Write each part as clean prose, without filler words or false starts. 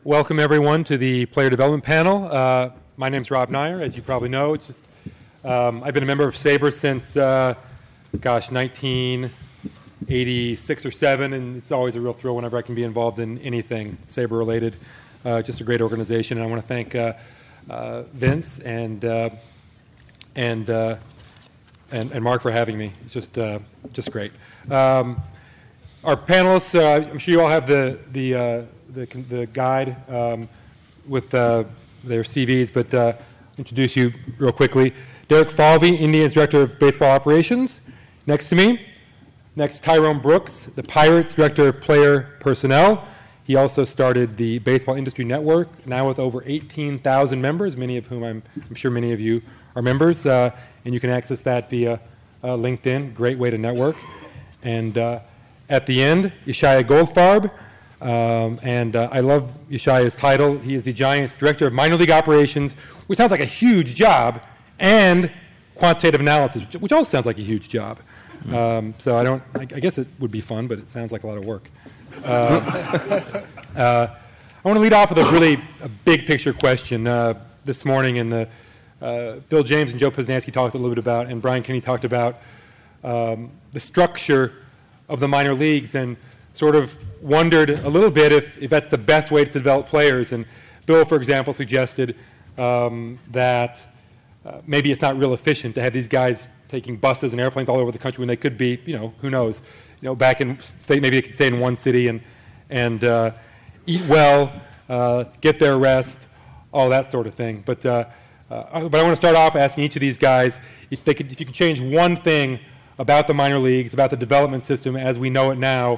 Welcome, everyone, to the Player Development Panel. My name's Rob Nyer, as you probably know. It's just I've been a member of SABR since, 1986 or 7, and it's always a real thrill whenever I can be involved in anything SABR-related. Just a great organization, and I want to thank Vince and Mark for having me. It's just great. Our panelists, I'm sure you all have the guide with their CVs, but introduce you real quickly. Derek Falvey, Indians Director of Baseball Operations, next to me. Next, Tyrone Brooks, the Pirates Director of Player Personnel. He also started the Baseball Industry Network, now with over 18,000 members, many of whom I'm sure many of you are members, and you can access that via LinkedIn. Great way to network. And at the end, Yeshaya Goldfarb. I love Yeshaya's title. He is the Giants Director of Minor League Operations, which sounds like a huge job, and quantitative analysis, which also sounds like a huge job. So I guess it would be fun, but it sounds like a lot of work. I want to lead off with a big picture question. This morning, and Bill James and Joe Posnanski talked a little bit about, and Brian Kinney talked about the structure of the minor leagues, and sort of wondered a little bit if that's the best way to develop players. And Bill, for example, suggested that maybe it's not real efficient to have these guys taking buses and airplanes all over the country when they could be, who knows, back in, maybe they could stay in one city and eat well, get their rest, all that sort of thing. But I want to start off asking each of these guys if you could change one thing about the minor leagues, about the development system as we know it now,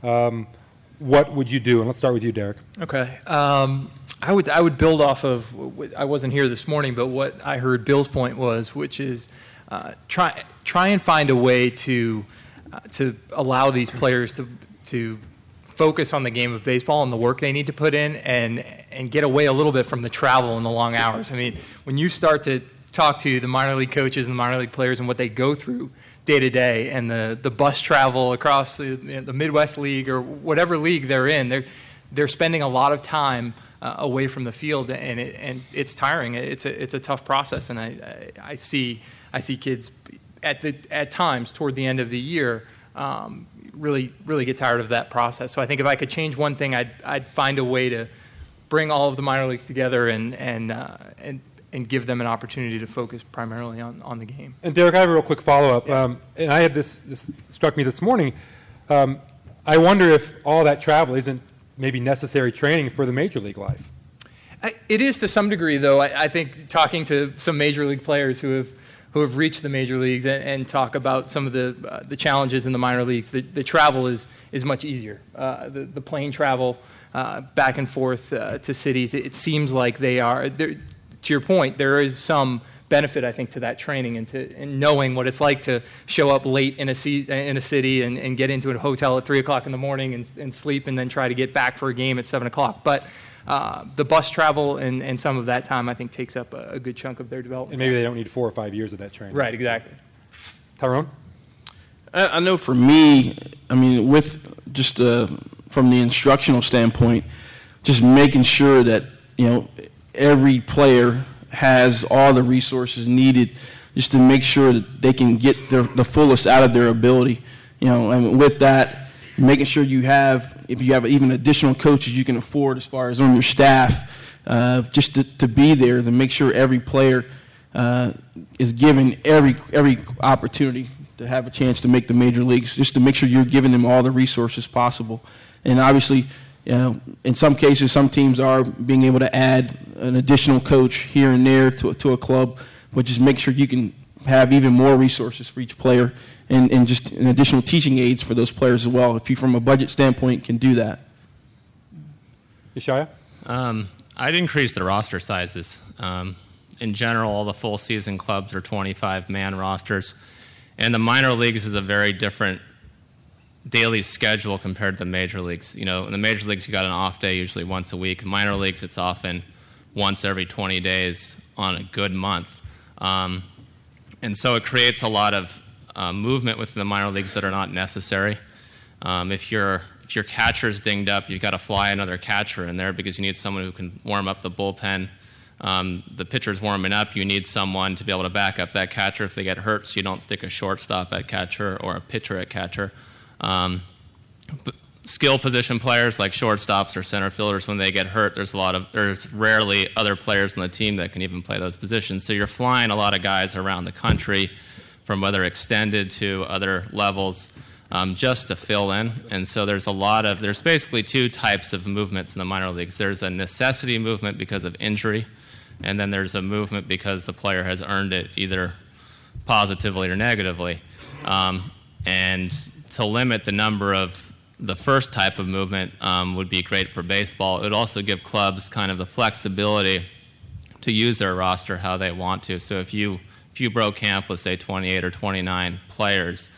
what would you do? And let's start with you, Derek. Okay. I would build off of, I wasn't here this morning, but what I heard Bill's point was, which is try and find a way to allow these players to focus on the game of baseball and the work they need to put in, and get away a little bit from the travel and the long hours. I mean, when you start to talk to the minor league coaches and the minor league players and what they go through day to day, and the bus travel across the Midwest League or whatever league they're in, they're spending a lot of time away from the field, and it's tiring. It's a tough process, and I see kids at times toward the end of the year really get tired of that process. So I think if I could change one thing, I'd find a way to bring all of the minor leagues together and give them an opportunity to focus primarily on the game. And Derek, I have a real quick follow-up. Yeah. And I had this struck me this morning. I wonder if all that travel isn't maybe necessary training for the major league life. It is to some degree, though. I think talking to some major league players who have reached the major leagues and talk about some of the challenges in the minor leagues, the travel is much easier. The plane travel back and forth to cities, it seems like they are. To your point, there is some benefit, I think, to that training and knowing what it's like to show up late in a city and get into a hotel at 3 o'clock in the morning and sleep and then try to get back for a game at 7 o'clock. But the bus travel and some of that time, I think, takes up a good chunk of their development. And maybe they don't need 4 or 5 years of that training. Right, exactly. Tyrone? I know for me, with just from the instructional standpoint, just making sure that, every player has all the resources needed just to make sure that they can get the fullest out of their ability. And with that, making sure if you have even additional coaches you can afford as far as on your staff, just to be there to make sure every player is given every opportunity to have a chance to make the major leagues, just to make sure you're giving them all the resources possible. And obviously, in some cases, some teams are being able to add an additional coach here and there to a club, but just make sure you can have even more resources for each player and just an additional teaching aids for those players as well, if you, from a budget standpoint, can do that. Yeshaya? I'd increase the roster sizes. In general, all the full season clubs are 25-man rosters, and the minor leagues is a very different daily schedule compared to the major leagues. In the major leagues, you got an off day usually once a week. In minor leagues, it's often once every 20 days on a good month. And so it creates a lot of movement within the minor leagues that are not necessary. If you're if your catcher's dinged up, you've got to fly another catcher in there because you need someone who can warm up the bullpen. The pitcher's warming up, you need someone to be able to back up that catcher if they get hurt, so you don't stick a shortstop at catcher or a pitcher at catcher. Skill position players like shortstops or center fielders, when they get hurt, there's rarely other players on the team that can even play those positions. So you're flying a lot of guys around the country, from whether extended to other levels, just to fill in. And so there's basically two types of movements in the minor leagues. There's a necessity movement because of injury, and then there's a movement because the player has earned it either positively or negatively. And to limit the number of the first type of movement would be great for baseball. It would also give clubs kind of the flexibility to use their roster how they want to. So if you broke camp with, say, 28 or 29 players,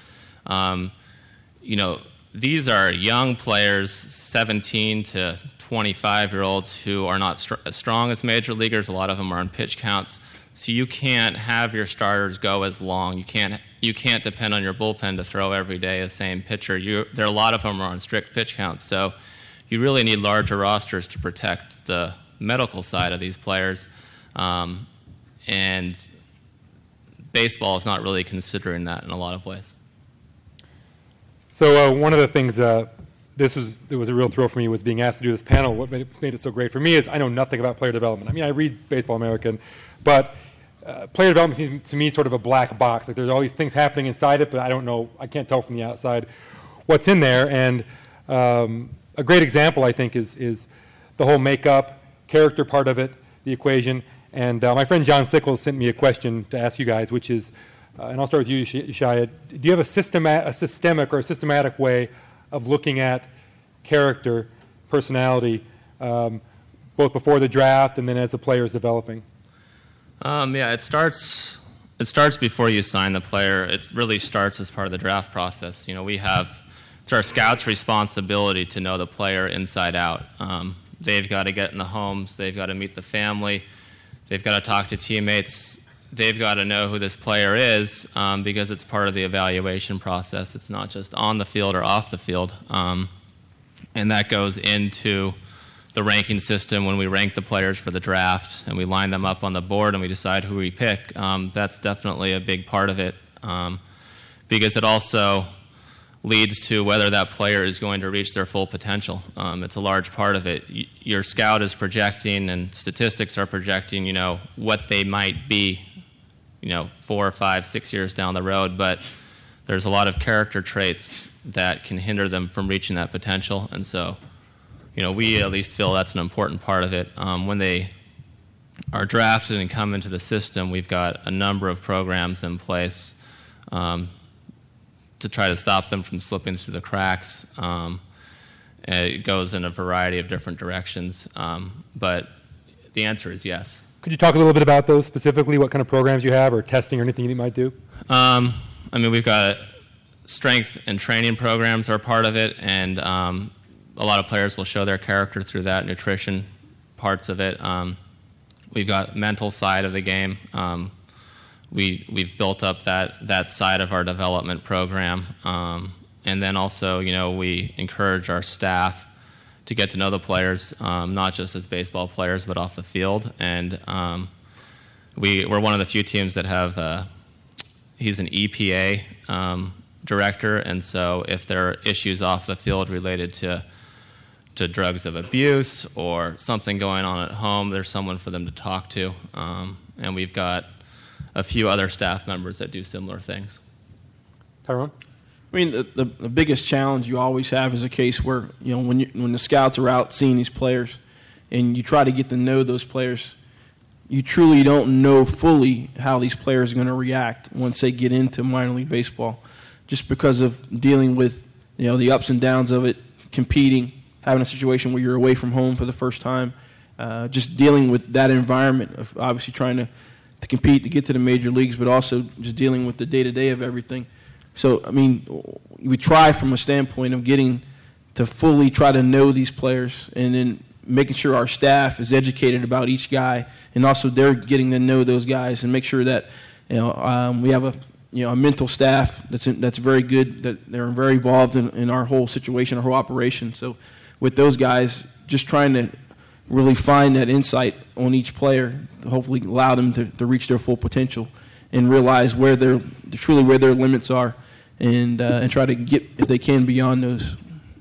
these are young players, 17 to 25-year-olds who are not as strong as major leaguers. A lot of them are on pitch counts. So you can't have your starters go as long. You can't depend on your bullpen to throw every day the same pitcher. There are a lot of them are on strict pitch counts. So you really need larger rosters to protect the medical side of these players. And baseball is not really considering that in a lot of ways. So one of the things that was a real thrill for me was being asked to do this panel. What made it so great for me is I know nothing about player development. I mean, I read Baseball American, but player development seems to me sort of a black box. Like there's all these things happening inside it, but I don't know. I can't tell from the outside what's in there. And a great example, I think, is the whole makeup, character part of it, the equation. And my friend John Sickles sent me a question to ask you guys, which is, and I'll start with you, Yeshaya. Do you have a systemic or a systematic way of looking at character, personality, both before the draft and then as the player is developing? It starts before you sign the player. It really starts as part of the draft process. It's our scouts' responsibility to know the player inside out. They've got to get in the homes. They've got to meet the family. They've got to talk to teammates. They've got to know who this player is because it's part of the evaluation process. It's not just on the field or off the field. And that goes into the ranking system when we rank the players for the draft and we line them up on the board and we decide who we pick. That's definitely a big part of it because it also leads to whether that player is going to reach their full potential. It's a large part of it. Your scout is projecting and statistics are projecting, what they might be, 4, 5, 6 years down the road, but there's a lot of character traits that can hinder them from reaching that potential. And so, we at least feel that's an important part of it. When they are drafted and come into the system, we've got a number of programs in place to try to stop them from slipping through the cracks. And it goes in a variety of different directions. But the answer is yes. Could you talk a little bit about those specifically, what kind of programs you have or testing or anything you might do? We've got strength and training programs are part of it, and a lot of players will show their character through that, nutrition parts of it. We've got mental side of the game. We've built up that side of our development program. And then also, we encourage our staff to get to know the players, not just as baseball players, but off the field. And we're one of the few teams that have, he's an EPA director, and so if there are issues off the field related to drugs of abuse or something going on at home, there's someone for them to talk to. And we've got a few other staff members that do similar things. Tyrone? The biggest challenge you always have is a case where, when the scouts are out seeing these players and you try to get to know those players, you truly don't know fully how these players are going to react once they get into minor league baseball, just because of dealing with, the ups and downs of it, competing, having a situation where you're away from home for the first time, just dealing with that environment of obviously trying to compete to get to the major leagues, but also just dealing with the day-to-day of everything. So, we try from a standpoint of getting to fully try to know these players and then making sure our staff is educated about each guy and also they're getting to know those guys and make sure that, we have a mental staff that's very good, that they're very involved in our whole situation, our whole operation. So with those guys, just trying to really find that insight on each player to hopefully allow them to reach their full potential and realize where their limits are, and try to get, if they can, beyond those.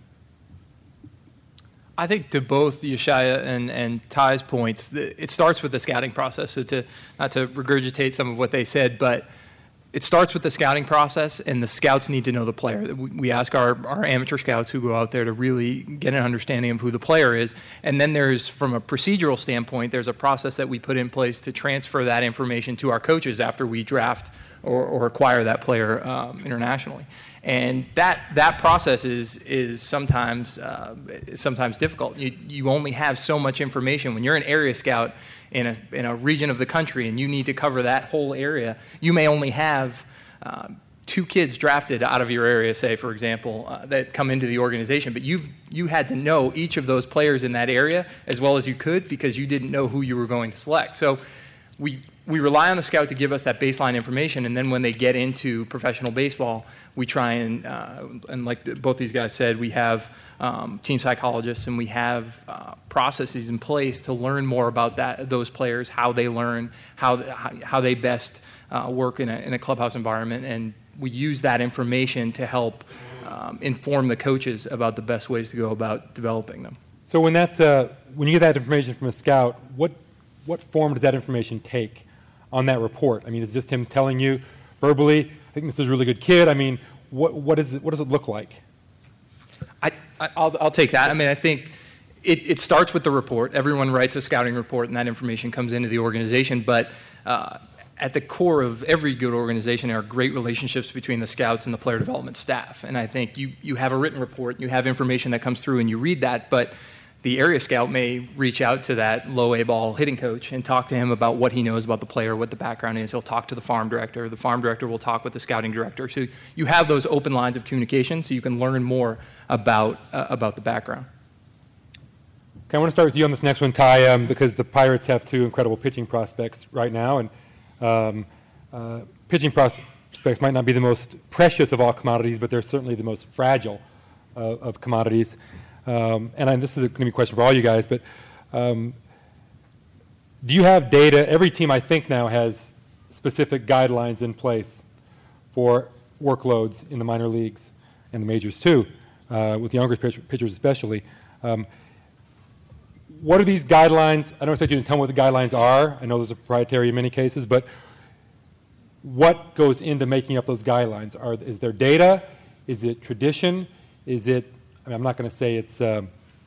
I think to both Yeshaya and Ty's points, it starts with the scouting process. So not to regurgitate some of what they said, but it starts with the scouting process, and the scouts need to know the player. We ask our amateur scouts who go out there to really get an understanding of who the player is. And then there's, from a procedural standpoint, there's a process that we put in place to transfer that information to our coaches after we draft or acquire that player internationally. And that process is sometimes difficult. You only have so much information. When you're an area scout in a region of the country and you need to cover that whole area, you may only have 2 kids drafted out of your area, say, for example, that come into the organization. But you had to know each of those players in that area as well as you could, because you didn't know who you were going to select. So we rely on the scout to give us that baseline information, and then when they get into professional baseball, we try and like both these guys said, we have team psychologists, and we have processes in place to learn more about those players, how they learn, how they best work in a clubhouse environment, and we use that information to help inform the coaches about the best ways to go about developing them. So when you get that information from a scout, what form does that information take on that report? I mean, is it just him telling you verbally, I think this is a really good kid? I mean, what does it look like? I'll take that. I mean, I think it starts with the report. Everyone writes a scouting report, and that information comes into the organization. But at the core of every good organization are great relationships between the scouts and the player development staff. And I think you have a written report, you have information that comes through, and you read that, but the area scout may reach out to that low A ball hitting coach and talk to him about what he knows about the player, what the background is. He'll talk to the farm director. The farm director will talk with the scouting director. So you have those open lines of communication so you can learn more about the background. Okay, I want to start with you on this next one, Ty, because the Pirates have 2 incredible pitching prospects right now, and pitching prospects might not be the most precious of all commodities, but they're certainly the most fragile of commodities. And this is going to be a question for all you guys, but do you have data? Every team, I think, now has specific guidelines in place for workloads in the minor leagues and the majors too, with younger pitchers especially. What are these guidelines? I don't expect you to tell me what the guidelines are. I know those are proprietary in many cases, but what goes into making up those guidelines? Is there data? Is it tradition? Is it, I'm not going to say it's the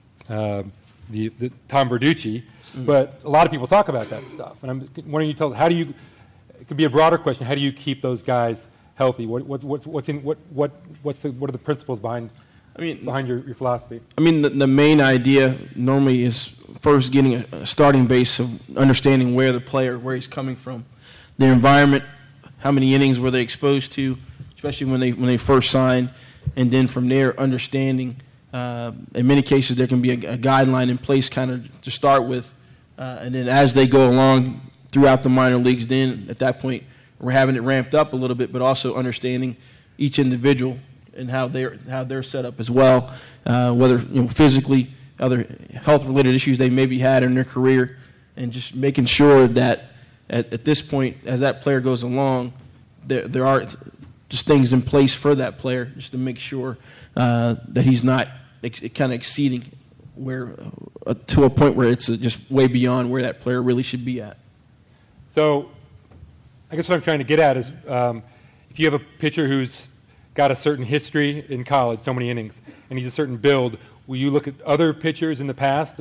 Tom Verducci, but a lot of people talk about that stuff. And I'm wondering, it could be a broader question, how do you keep those guys healthy? What are the principles behind your philosophy? I mean, the main idea normally is first getting a starting base of understanding where he's coming from, the environment, how many innings were they exposed to, especially when they first signed, and then from there understanding. In many cases, there can be a guideline in place kind of to start with, and then as they go along throughout the minor leagues, then at that point we're having it ramped up a little bit, but also understanding each individual and how they're set up as well, whether physically, other health-related issues they maybe had in their career, and just making sure that at this point, as that player goes along, there are just things in place for that player just to make sure that he's not kind of exceeding where to a point where it's just way beyond where that player really should be at. So I guess what I'm trying to get at is if you have a pitcher who's got a certain history in college, so many innings, and he's a certain build, will you look at other pitchers in the past,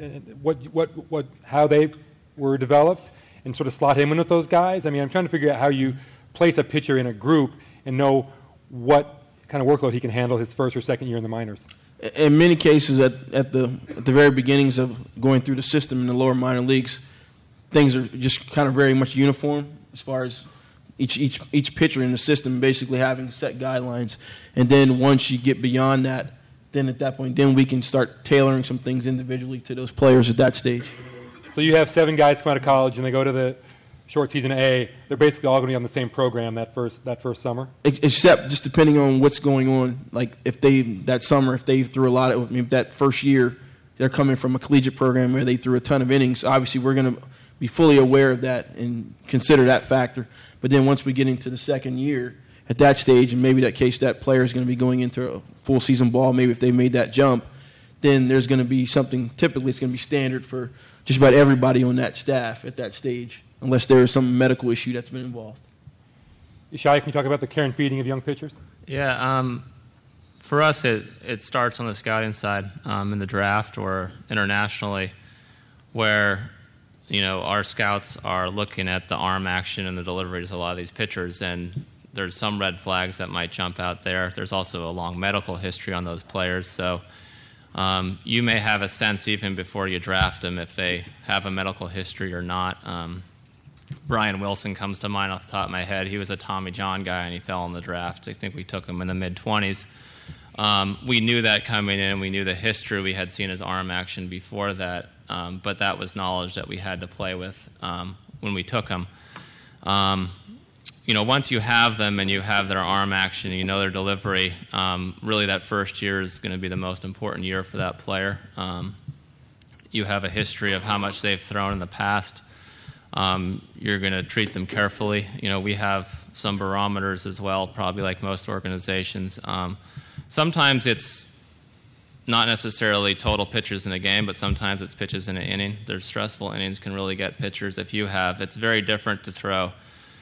how they were developed, and sort of slot him in with those guys? I mean, I'm trying to figure out how you place a pitcher in a group and know what kind of workload he can handle his first or second year in the minors. In many cases, at the very beginnings of going through the system in the lower minor leagues, things are just kind of very much uniform as far as each pitcher in the system basically having set guidelines. And then once you get beyond that, then at that point, then we can start tailoring some things individually to those players at that stage. So you have 7 guys come out of college and they go to the short season A, they're basically all going to be on the same program that first summer? Except just depending on what's going on. Like if that summer, if they threw a lot of, that first year, they're coming from a collegiate program where they threw a ton of innings. Obviously, we're going to be fully aware of that and consider that factor. But then once we get into the second year, at that stage, and maybe that case that player is going to be going into a full season ball, maybe if they made that jump, then there's going to be something, typically it's going to be standard for just about everybody on that staff at that stage, unless there is some medical issue that's been involved. Ishai, can you talk about the care and feeding of young pitchers? Yeah, for us, it starts on the scouting side in the draft or internationally, where our scouts are looking at the arm action and the deliveries of a lot of these pitchers, and there's some red flags that might jump out there. There's also a long medical history on those players, so you may have a sense even before you draft them if they have a medical history or not. Brian Wilson comes to mind off the top of my head. He was a Tommy John guy, and he fell in the draft. I think we took him in the mid-20s. We knew that coming in. We knew the history. We had seen his arm action before that, but that was knowledge that we had to play with when we took him. Once you have them and you have their arm action, their delivery, really that first year is going to be the most important year for that player. You have a history of how much they've thrown in the past. You're going to treat them carefully. We have some barometers as well, probably like most organizations. Sometimes it's not necessarily total pitches in a game, but sometimes it's pitches in an inning. There's stressful innings can really get pitchers. It's very different to throw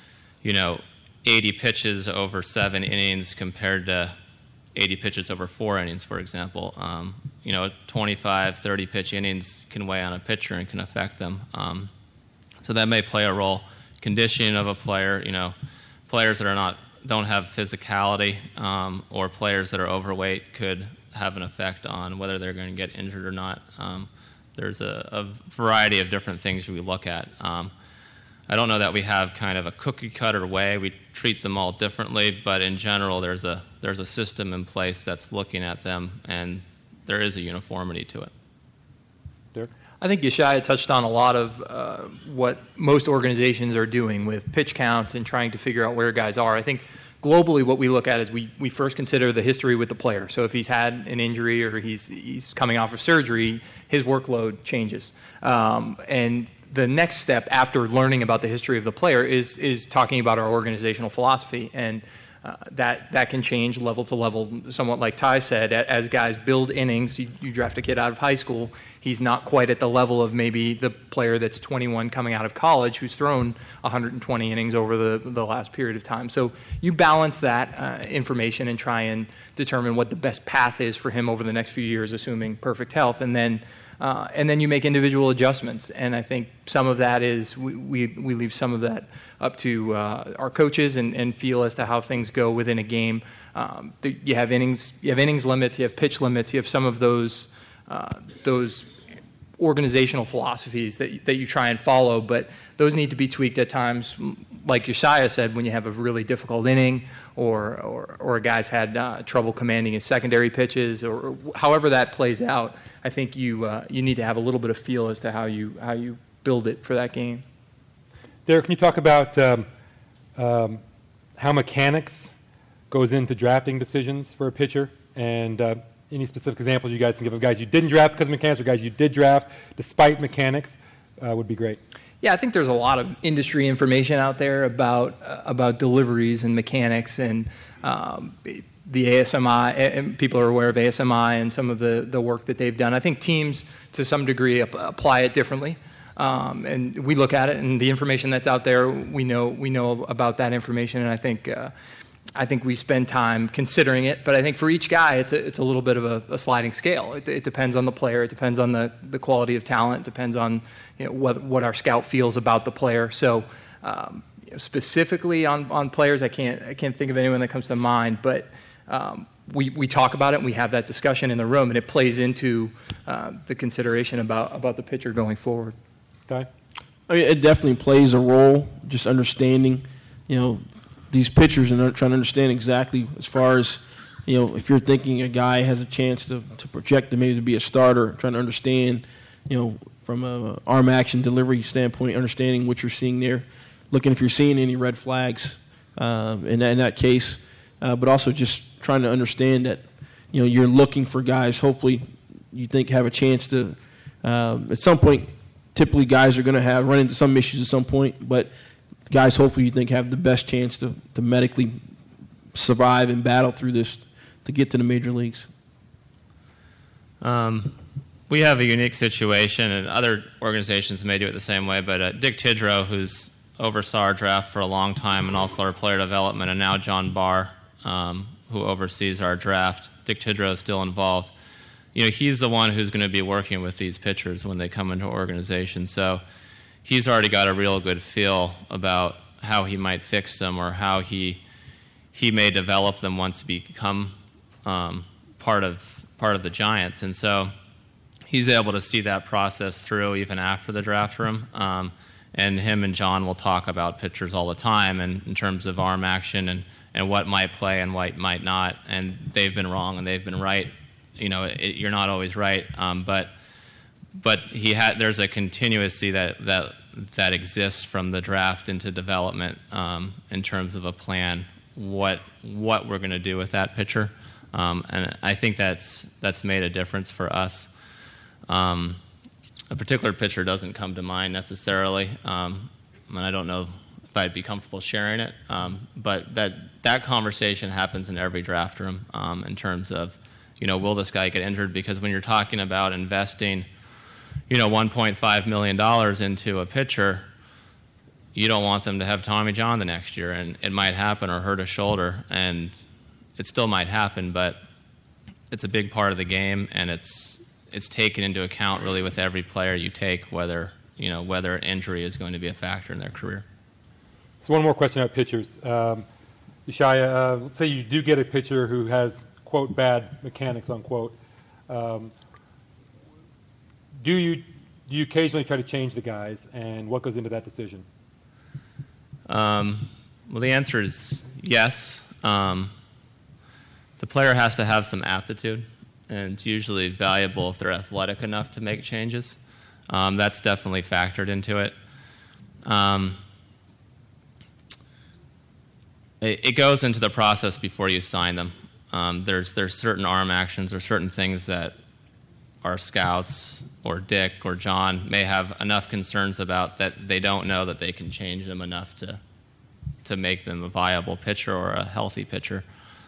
80 pitches over 7 innings compared to 80 pitches over 4 innings, for example. 25, 30 pitch innings can weigh on a pitcher and can affect them. So that may play a role. Conditioning of a player, players that don't have physicality or players that are overweight could have an effect on whether they're going to get injured or not. There's a variety of different things we look at. I don't know that we have kind of a cookie-cutter way. We treat them all differently, but in general, there's a system in place that's looking at them, and there is a uniformity to it. Derek? I think Yeshaya touched on a lot of what most organizations are doing with pitch counts and trying to figure out where guys are. I think globally what we look at is we first consider the history with the player. So if he's had an injury or he's coming off of surgery, his workload changes. And the next step after learning about the history of the player is talking about our organizational philosophy, and that can change level to level, somewhat like Ty said. As guys build innings, you draft a kid out of high school, he's not quite at the level of maybe the player that's 21 coming out of college who's thrown 120 innings over the last period of time. So you balance that information and try and determine what the best path is for him over the next few years, assuming perfect health, and then you make individual adjustments. And I think some of that is we leave some of that up to our coaches and feel as to how things go within a game. You have innings limits, you have pitch limits, you have some of those organizational philosophies that you try and follow, but those need to be tweaked at times. Like Yeshaya said, when you have a really difficult inning, or a guy's had trouble commanding his secondary pitches, or however that plays out, I think you need to have a little bit of feel as to how you build it for that game. Derek, can you talk about how mechanics goes into drafting decisions for a pitcher, and any specific examples you guys can give of guys you didn't draft because of mechanics or guys you did draft despite mechanics would be great. Yeah, I think there's a lot of industry information out there about deliveries and mechanics, and the ASMI, and people are aware of ASMI and some of the work that they've done. I think teams, to some degree, apply it differently. And we look at it, and the information that's out there, we know about that information, and I think we spend time considering it. But I think for each guy, it's a little bit of a sliding scale. It depends on the player. It depends on the quality of talent. It depends on what our scout feels about the player. So specifically on players, I can't think of anyone that comes to mind, but we talk about it, and we have that discussion in the room, and it plays into the consideration about the pitcher going forward. Ty? I mean, it definitely plays a role, just understanding, these pitchers and trying to understand exactly as far as, if you're thinking a guy has a chance to project to maybe to be a starter, trying to understand, from a arm action delivery standpoint, understanding what you're seeing there. looking if you're seeing any red flags in that case, but also just trying to understand that you're looking for guys. Hopefully, you think have a chance to at some point. Typically, guys are going to run into some issues at some point, but guys, hopefully, you think have the best chance to medically survive and battle through this to get to the major leagues. We have a unique situation, and other organizations may do it the same way, but Dick Tidrow, who's oversaw our draft for a long time and also our player development, and now John Barr, who oversees our draft. Dick Tidrow is still involved. He's the one who's going to be working with these pitchers when they come into our organization. So he's already got a real good feel about how he might fix them or how he may develop them once they become part of the Giants. And so he's able to see that process through even after the draft room. And him and John will talk about pitchers all the time and in terms of arm action and what might play and what might not. And they've been wrong and they've been right. You're not always right, but there's a continuity that exists from the draft into development in terms of a plan, what we're going to do with that pitcher, and I think that's made a difference for us. A particular pitcher doesn't come to mind necessarily, and I don't know if I'd be comfortable sharing it, but that conversation happens in every draft room in terms of. Will this guy get injured? Because when you're talking about investing, $1.5 million into a pitcher, you don't want them to have Tommy John the next year, and it might happen or hurt a shoulder, and it still might happen, but it's a big part of the game, and it's taken into account really with every player you take, whether an injury is going to be a factor in their career. So one more question about pitchers. Yeshaya, let's say you do get a pitcher who has quote, bad mechanics, unquote. Do you occasionally try to change the guys, and what goes into that decision? Well, the answer is yes. The player has to have some aptitude, and it's usually valuable if they're athletic enough to make changes. That's definitely factored into it. It goes into the process before you sign them. There's certain arm actions or certain things that our scouts or Dick or John may have enough concerns about that they don't know that they can change them enough to make them a viable pitcher or a healthy pitcher.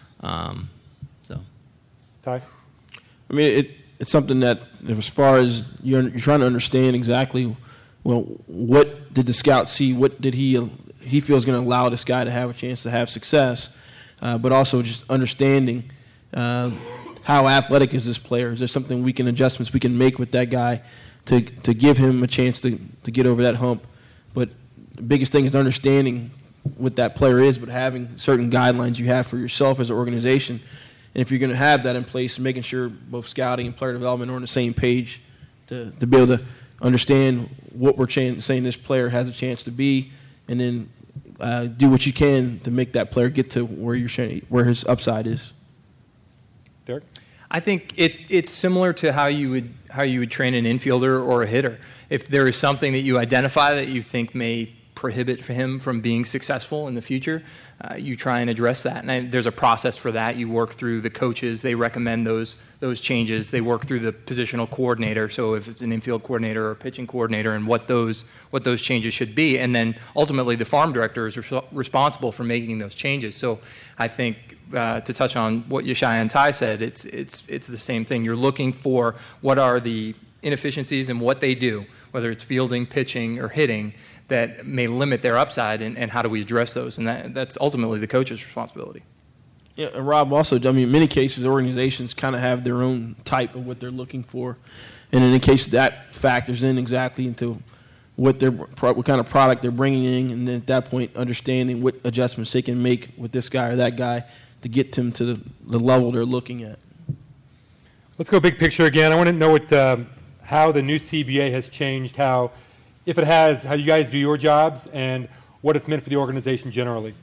Ty? I mean, it's something that as far as you're trying to understand exactly, well, what did the scout see? What did he feel is going to allow this guy to have a chance to have success? But also just understanding how athletic is this player. Is there something adjustments we can make with that guy to give him a chance to get over that hump? But the biggest thing is understanding what that player is, but having certain guidelines you have for yourself as an organization. And if you're going to have that in place, making sure both scouting and player development are on the same page to be able to understand what we're saying this player has a chance to be, and then do what you can to make that player get to where his upside is. Derek? I think it's similar to how you would train an infielder or a hitter. If there is something that you identify that you think may prohibit him from being successful in the future, you try and address that. And there's a process for that. You work through the coaches. They recommend those changes. They work through the positional coordinator. So if it's an infield coordinator or a pitching coordinator, and what those changes should be. And then ultimately the farm director is responsible for making those changes. So I think to touch on what Yeshaya and Ty said, it's the same thing. You're looking for what are the inefficiencies in what they do, whether it's fielding, pitching, or hitting, that may limit their upside, and how do we address those? And that's ultimately the coach's responsibility. Yeah, and Rob, also, I mean, in many cases, organizations kind of have their own type of what they're looking for. And in the case that factors in exactly into what kind of product they're bringing in, and then at that point, understanding what adjustments they can make with this guy or that guy to get them to the level they're looking at. Let's go big picture again. I want to know how the new CBA has changed, if it has, how you guys do your jobs, and what it's meant for the organization generally.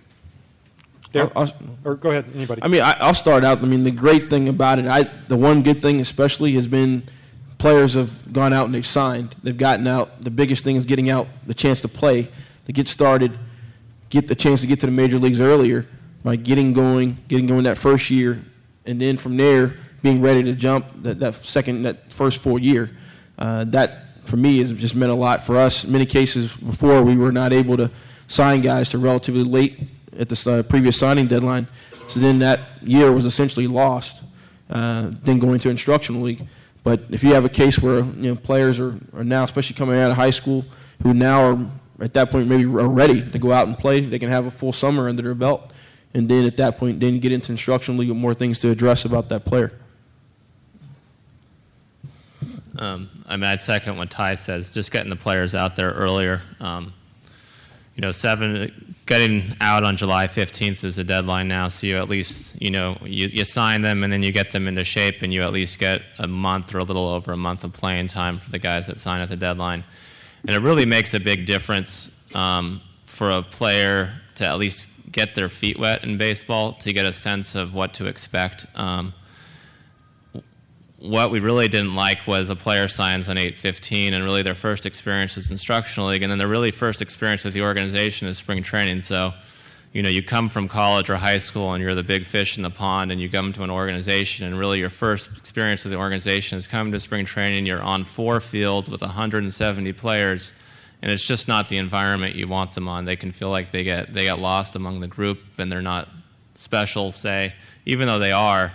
Or go ahead, anybody. I mean, I'll start out. I mean, the great thing about it, the one good thing especially has been players have gone out and they've signed. They've gotten out. The biggest thing is getting out the chance to play. to get started, get the chance to get to the major leagues earlier by getting going that first year, and then from there being ready to jump that first full year. That for me has just meant a lot for us. In many cases before, we were not able to sign guys to relatively late at the previous signing deadline, so then that year was essentially lost. Then going to instructional league. But if you have a case where players are now, especially coming out of high school, who now are at that point maybe are ready to go out and play, they can have a full summer under their belt, and then at that point, then you get into instructional league with more things to address about that player. I'd second what Ty says. Just getting the players out there earlier. Getting out on July 15th is the deadline now, so you at least, you sign them and then you get them into shape, and you at least get a month or a little over a month of playing time for the guys that sign at the deadline. And it really makes a big difference for a player to at least get their feet wet in baseball, to get a sense of what to expect. What we really didn't like was a player signs on 8/15, and really their first experience is instructional league, and then their really first experience with the organization is spring training. So, you come from college or high school and you're the big fish in the pond, and you come to an organization, and really your first experience with the organization is coming to spring training. You're on 4 fields with 170 players, and it's just not the environment you want them on. They can feel like they get lost among the group, and they're not special, say, even though they are.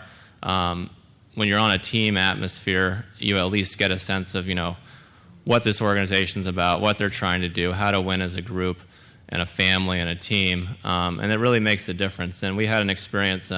When you're on a team atmosphere, you at least get a sense of, what this organization's about, what they're trying to do, how to win as a group and a family and a team. And it really makes a difference. And we had an experience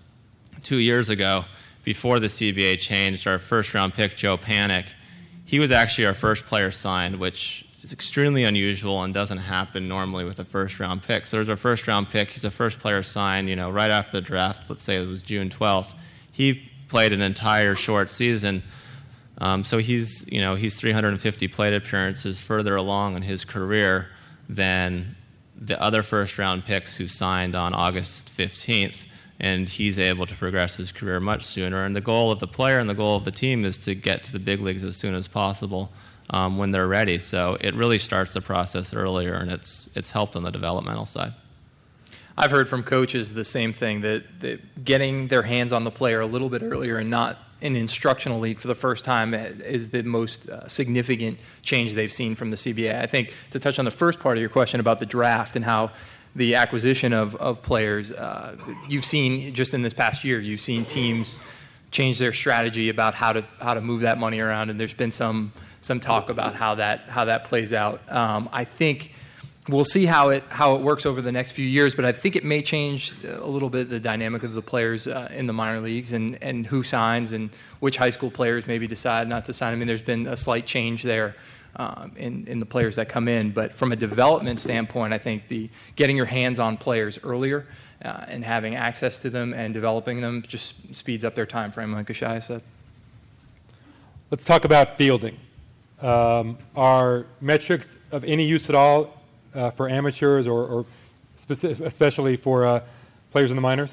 2 years ago, before the CBA changed. Our first-round pick, Joe Panik, he was actually our first player signed, which is extremely unusual and doesn't happen normally with a first-round pick. So there's our first-round pick. He's the first player signed, right after the draft. Let's say it was June 12th. He played an entire short season, so he's 350 plate appearances further along in his career than the other first-round picks who signed on August 15th, and he's able to progress his career much sooner. And the goal of the player and the goal of the team is to get to the big leagues as soon as possible when they're ready. So it really starts the process earlier, and it's helped on the developmental side. I've heard from coaches the same thing, that getting their hands on the player a little bit earlier and not in instructional league for the first time is the most significant change they've seen from the CBA. I think to touch on the first part of your question about the draft and how the acquisition of players, you've seen just in this past year, you've seen teams change their strategy about how to move that money around, and there's been some talk about how that plays out. I think we'll see how it works over the next few years, but I think it may change a little bit the dynamic of the players in the minor leagues and who signs and which high school players maybe decide not to sign. I mean, there's been a slight change there in the players that come in, but from a development standpoint, I think getting your hands on players earlier and having access to them and developing them just speeds up their time frame, like Ashaya said. Let's talk about fielding. Are metrics of any use at all for amateurs or especially for players in the minors?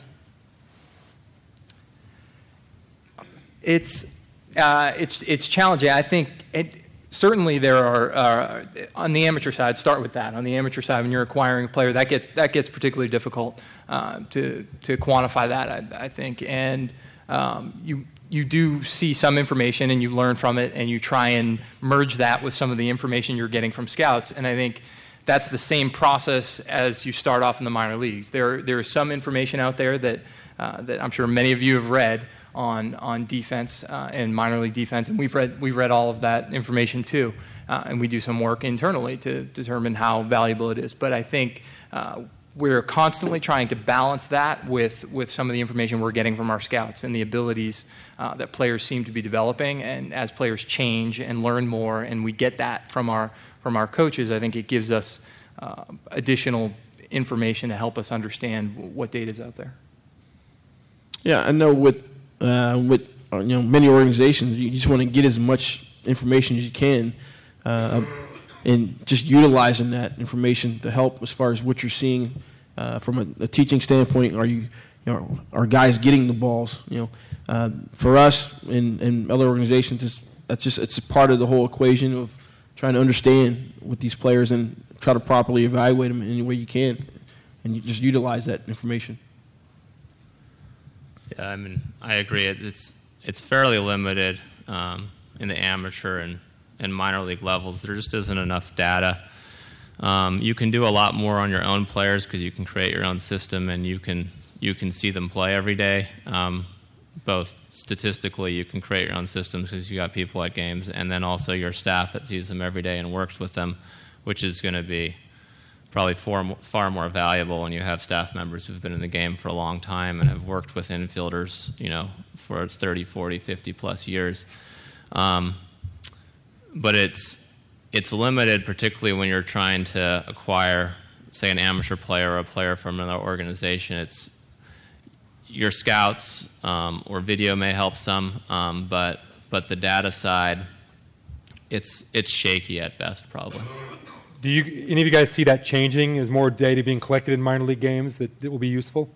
It's challenging. I think certainly there are on the amateur side. Start with that. On the amateur side, when you're acquiring a player, that gets particularly difficult to quantify that. I think, and you do see some information and you learn from it, and you try and merge that with some of the information you're getting from scouts. And I think that's the same process as you start off in the minor leagues. There is some information out there that I'm sure many of you have read on defense and minor league defense, and we've read all of that information too, and we do some work internally to determine how valuable it is. But I think we're constantly trying to balance that with some of the information we're getting from our scouts and the abilities that players seem to be developing. And as players change and learn more, and we get that from our coaches, I think it gives us additional information to help us understand what data is out there. Yeah, I know with many organizations, you just want to get as much information as you can, and just utilizing that information to help as far as what you're seeing from a teaching standpoint. Are guys getting the balls? For us and other organizations, it's a part of the whole equation of trying to understand with these players and try to properly evaluate them in any way you can, and you just utilize that information. Yeah, I mean, I agree. It's fairly limited in the amateur and minor league levels. There just isn't enough data. You can do a lot more on your own players because you can create your own system and you can see them play every day. Both statistically, you can create your own systems because you got people at games, and then also your staff that sees them every day and works with them, which is going to be probably far more valuable when you have staff members who've been in the game for a long time and have worked with infielders, for 30, 40, 50 plus years. But it's limited, particularly when you're trying to acquire, say, an amateur player or a player from another organization. It's your scouts or video may help some, but the data side, it's shaky at best, probably. Do any of you guys see that changing? Is more data being collected in minor league games that will be useful?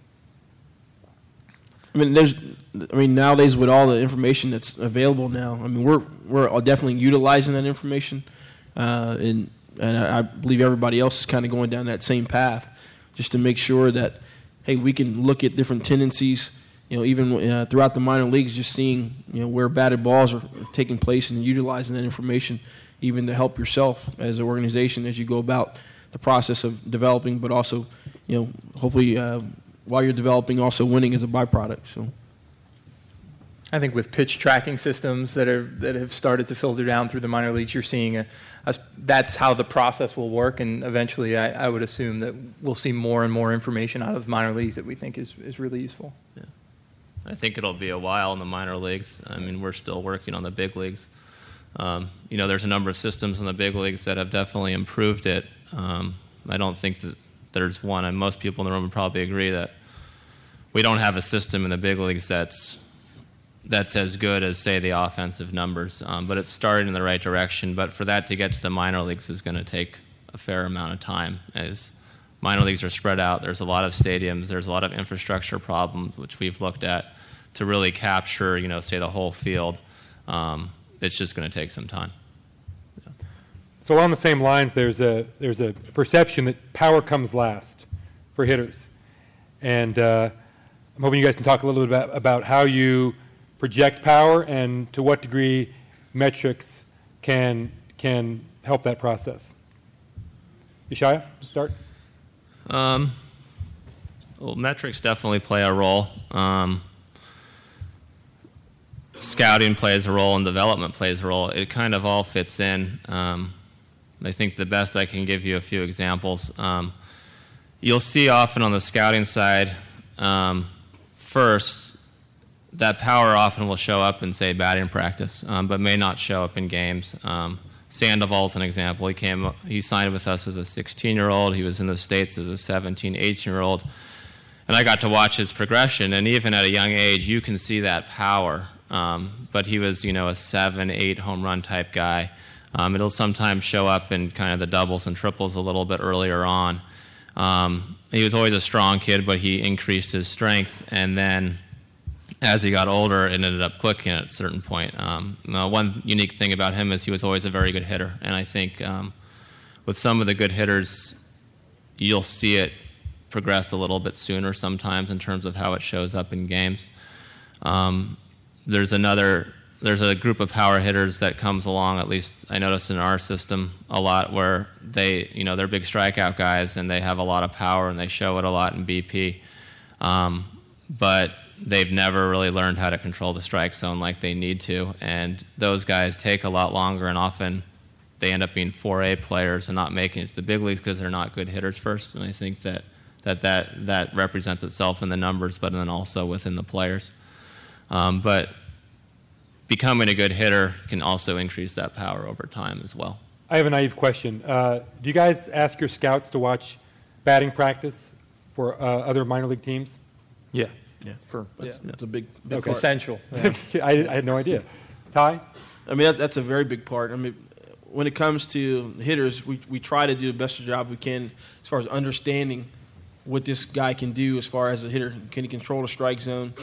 I mean, nowadays with all the information that's available now, I mean, we're definitely utilizing that information, and I believe everybody else is kind of going down that same path, just to make sure that, hey, we can look at different tendencies, even throughout the minor leagues, just seeing, where batted balls are taking place and utilizing that information, even to help yourself as an organization as you go about the process of developing, but also, hopefully while you're developing, also winning as a byproduct. So, I think with pitch tracking systems that have started to filter down through the minor leagues, you're seeing that's how the process will work, and eventually I would assume that we'll see more and more information out of the minor leagues that we think is really useful. Yeah. I think it'll be a while in the minor leagues. I mean, we're still working on the big leagues. There's a number of systems in the big leagues that have definitely improved it. I don't think that there's one, and most people in the room would probably agree that we don't have a system in the big leagues that's as good as, say, the offensive numbers. But it's starting in the right direction. But for that to get to the minor leagues is going to take a fair amount of time, as minor leagues are spread out. There's a lot of stadiums. There's a lot of infrastructure problems, which we've looked at, to really capture, say, the whole field. It's just going to take some time. Yeah. So along the same lines, there's a perception that power comes last for hitters. And I'm hoping you guys can talk a little bit about how you project power and to what degree metrics can help that process. Yeshaya, to start. Well, metrics definitely play a role. Scouting plays a role and development plays a role. It kind of all fits in. I think the best I can give you a few examples. You'll see often on the scouting side, first, that power often will show up in, say, batting practice, but may not show up in games. Sandoval's an example. He signed with us as a 16-year-old. He was in the States as a 17, 18-year-old. And I got to watch his progression, and even at a young age, you can see that power. But he was, a 7, 8 home run type guy. It'll sometimes show up in kind of the doubles and triples a little bit earlier on. He was always a strong kid, but he increased his strength, and then as he got older, it ended up clicking at a certain point. One unique thing about him is he was always a very good hitter, and I think with some of the good hitters, you'll see it progress a little bit sooner sometimes in terms of how it shows up in games. There's a group of power hitters that comes along, at least I notice in our system a lot, where they're big strikeout guys and they have a lot of power and they show it a lot in BP. But they've never really learned how to control the strike zone like they need to, and those guys take a lot longer, and often they end up being 4A players and not making it to the big leagues because they're not good hitters first. And I think that represents itself in the numbers, but then also within the players. But becoming a good hitter can also increase that power over time as well. I have a naive question. Do you guys ask your scouts to watch batting practice for other minor league teams? Yeah. Yeah, that's a big That's part. essential. Yeah. I had no idea. Ty? I mean, that's a very big part. I mean, when it comes to hitters, we try to do the best job we can as far as understanding what this guy can do as far as a hitter. Can he control the strike zone?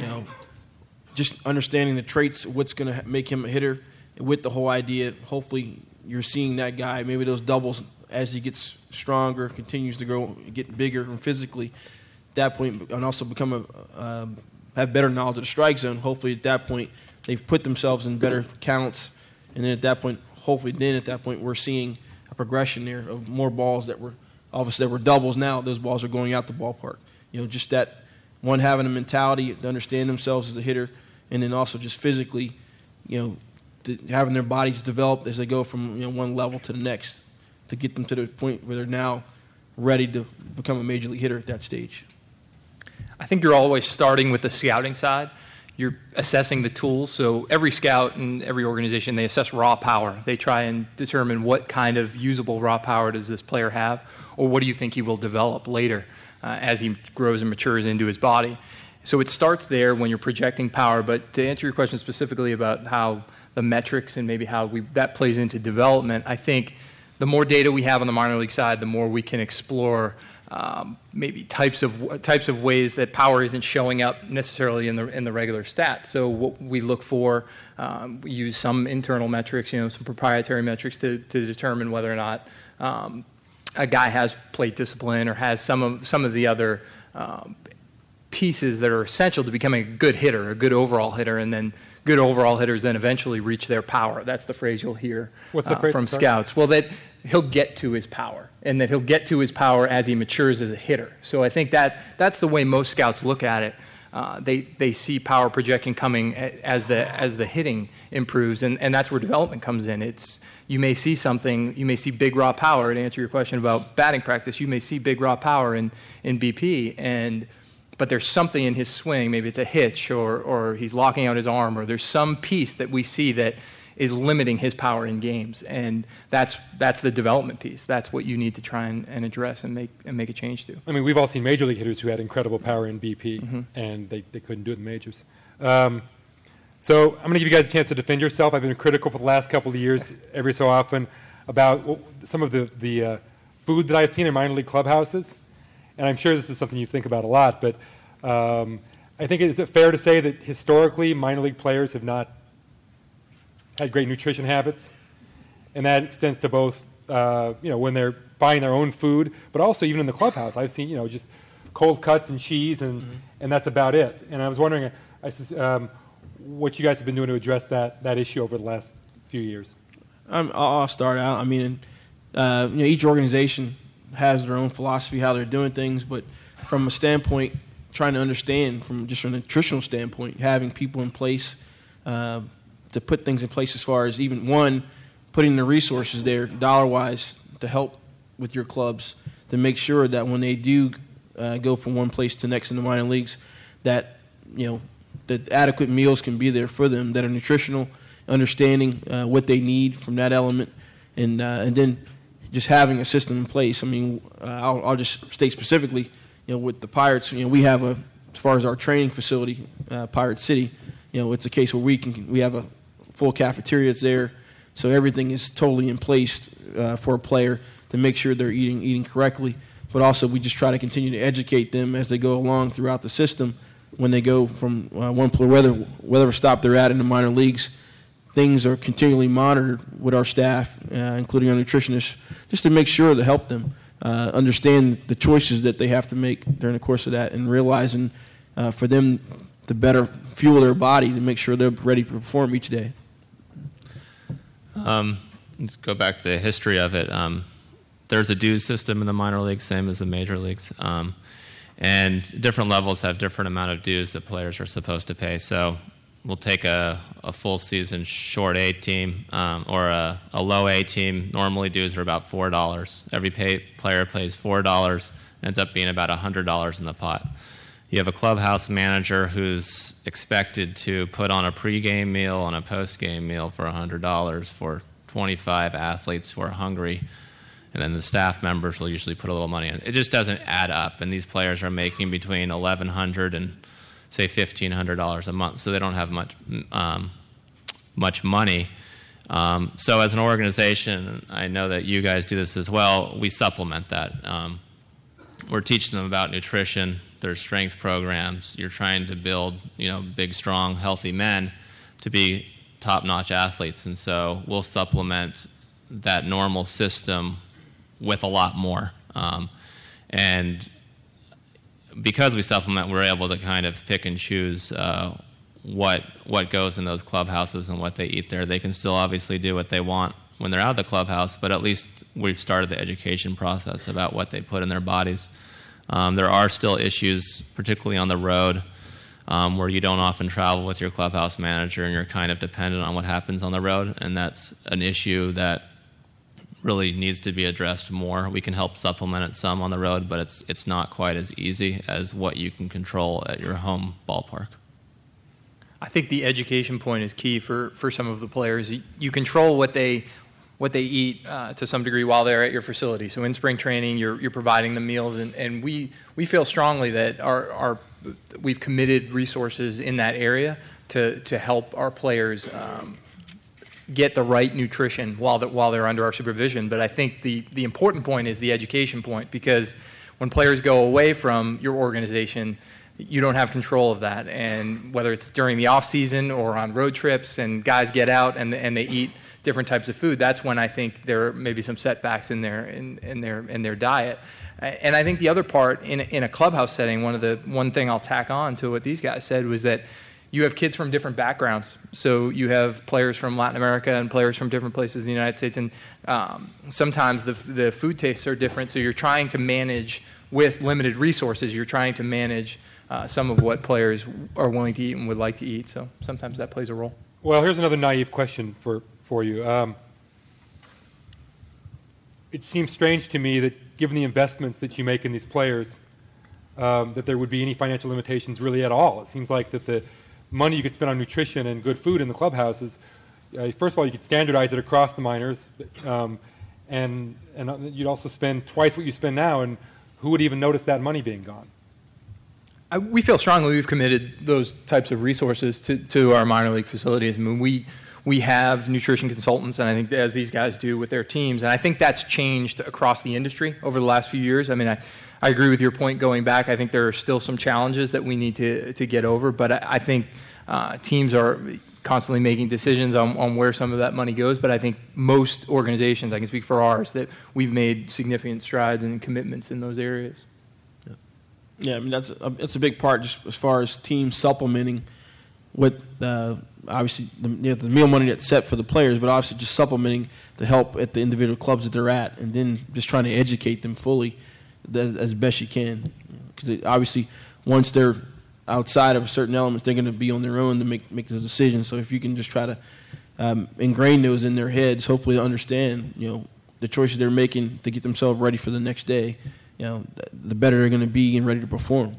Just understanding the traits, what's going to make him a hitter, with the whole idea. Hopefully, you're seeing that guy, maybe those doubles as he gets stronger, continues to grow, get bigger and physically, at that point, and also become have better knowledge of the strike zone. Hopefully, at that point, they've put themselves in better counts, and then at that point, we're seeing a progression there of more balls that were obviously that were doubles. Now those balls are going out the ballpark. Just that one having a mentality to understand themselves as a hitter, and then also just physically, having their bodies develop as they go from one level to the next, to get them to the point where they're now ready to become a major league hitter at that stage. I think you're always starting with the scouting side. You're assessing the tools. So every scout and every organization, they assess raw power. They try and determine what kind of usable raw power does this player have, or what do you think he will develop later as he grows and matures into his body. So it starts there when you're projecting power. But to answer your question specifically about how the metrics and maybe how that plays into development, I think the more data we have on the minor league side, the more we can explore maybe types of ways that power isn't showing up necessarily in the regular stats. So what we look for, we use some internal metrics, some proprietary metrics to determine whether or not a guy has plate discipline or has some of the other pieces that are essential to becoming a good hitter, a good overall hitter, and then good overall hitters then eventually reach their power. That's the phrase you'll hear from scouts. Well, that he'll get to his power, and that he'll get to his power as he matures as a hitter. So I think that's the way most scouts look at it. They see power projection coming as the hitting improves, and that's where development comes in. You may see big raw power. To answer your question about batting practice, you may see big raw power in BP, but there's something in his swing, maybe it's a hitch or he's locking out his arm, or there's some piece that we see that is limiting his power in games, and that's the development piece. That's what you need to try and address and make a change to. I mean, we've all seen major league hitters who had incredible power in BP, and they couldn't do it in majors. So I'm going to give you guys a chance to defend yourself. I've been critical for the last couple of years, every so often, about some of the food that I've seen in minor league clubhouses. And I'm sure this is something you think about a lot, but I think is it fair to say that historically minor league players have not had great nutrition habits, and that extends to both when they're buying their own food, but also even in the clubhouse. I've seen just cold cuts and cheese, and that's about it. And I was wondering, what you guys have been doing to address that issue over the last few years. I'll start out. I mean, each organization has their own philosophy, how they're doing things, but from a standpoint, trying to understand from just a nutritional standpoint, having people in place to put things in place as far as even putting the resources there dollar-wise to help with your clubs to make sure that when they do go from one place to the next in the minor leagues, that that adequate meals can be there for them that are nutritional, understanding what they need from that element, and then just having a system in place. I mean, I'll just state specifically, with the Pirates, we have as far as our training facility, Pirate City, it's a case where we have a full cafeteria that's there, so everything is totally in place for a player to make sure they're eating correctly. But also, we just try to continue to educate them as they go along throughout the system. When they go from one player, whatever stop they're at in the minor leagues, things are continually monitored with our staff, including our nutritionists, just to make sure to help them understand the choices that they have to make during the course of that, and realizing for them to better fuel their body to make sure they're ready to perform each day. Let's go back to the history of it. There's a dues system in the minor leagues, same as the major leagues. And different levels have different amount of dues that players are supposed to pay. So we'll take a full season short A team or a low A team. Normally dues are about $4. Every player pays $4. Ends up being about $100 in the pot. You have a clubhouse manager who's expected to put on a pregame meal and a postgame meal for $100 for 25 athletes who are hungry. And then the staff members will usually put a little money in. It just doesn't add up, and these players are making between $1,100 and, say, $1,500 a month, so they don't have much money. So as an organization, I know that you guys do this as well, we supplement that. We're teaching them about nutrition, their strength programs. You're trying to build, big, strong, healthy men to be top-notch athletes, and so we'll supplement that normal system with a lot more. And because we supplement, we're able to kind of pick and choose what goes in those clubhouses and what they eat there. They can still obviously do what they want when they're out of the clubhouse, but at least we've started the education process about what they put in their bodies. There are still issues, particularly on the road, where you don't often travel with your clubhouse manager and you're kind of dependent on what happens on the road, and that's an issue that really needs to be addressed more. We can help supplement it some on the road, but it's not quite as easy as what you can control at your home ballpark. I think the education point is key for some of the players. You control what they eat to some degree while they're at your facility. So in spring training, you're providing the meals, and we feel strongly that we've committed resources in that area to help our players get the right nutrition while they're under our supervision. But I think the important point is the education point, because when players go away from your organization, you don't have control of that. And whether it's during the off season or on road trips and guys get out and they eat different types of food, that's when I think there may be some setbacks in their diet. And I think the other part in a clubhouse setting, one thing I'll tack on to what these guys said was that you have kids from different backgrounds. So you have players from Latin America and players from different places in the United States, and sometimes the food tastes are different. So you're trying to manage with limited resources. You're trying to manage some of what players are willing to eat and would like to eat. So sometimes that plays a role. Well, here's another naive question for you. It seems strange to me that given the investments that you make in these players, that there would be any financial limitations really at all. It seems like that the money you could spend on nutrition and good food in the clubhouses, first of all, you could standardize it across the minors, and you'd also spend twice what you spend now, and who would even notice that money being gone? We feel strongly we've committed those types of resources to our minor league facilities. I mean, we have nutrition consultants, and I think as these guys do with their teams, and I think that's changed across the industry over the last few years. I mean, I agree with your point going back. I think there are still some challenges that we need to get over, but I think teams are constantly making decisions on where some of that money goes, but I think most organizations, I can speak for ours, that we've made significant strides and commitments in those areas. Yeah, I mean, that's a big part just as far as teams supplementing with obviously the meal money that's set for the players, but obviously just supplementing the help at the individual clubs that they're at, and then just trying to educate them fully as best you can. Because obviously once they're outside of certain elements, they're going to be on their own to make those decisions. So if you can just try to ingrain those in their heads, hopefully to understand, the choices they're making to get themselves ready for the next day, the better they're going to be and ready to perform.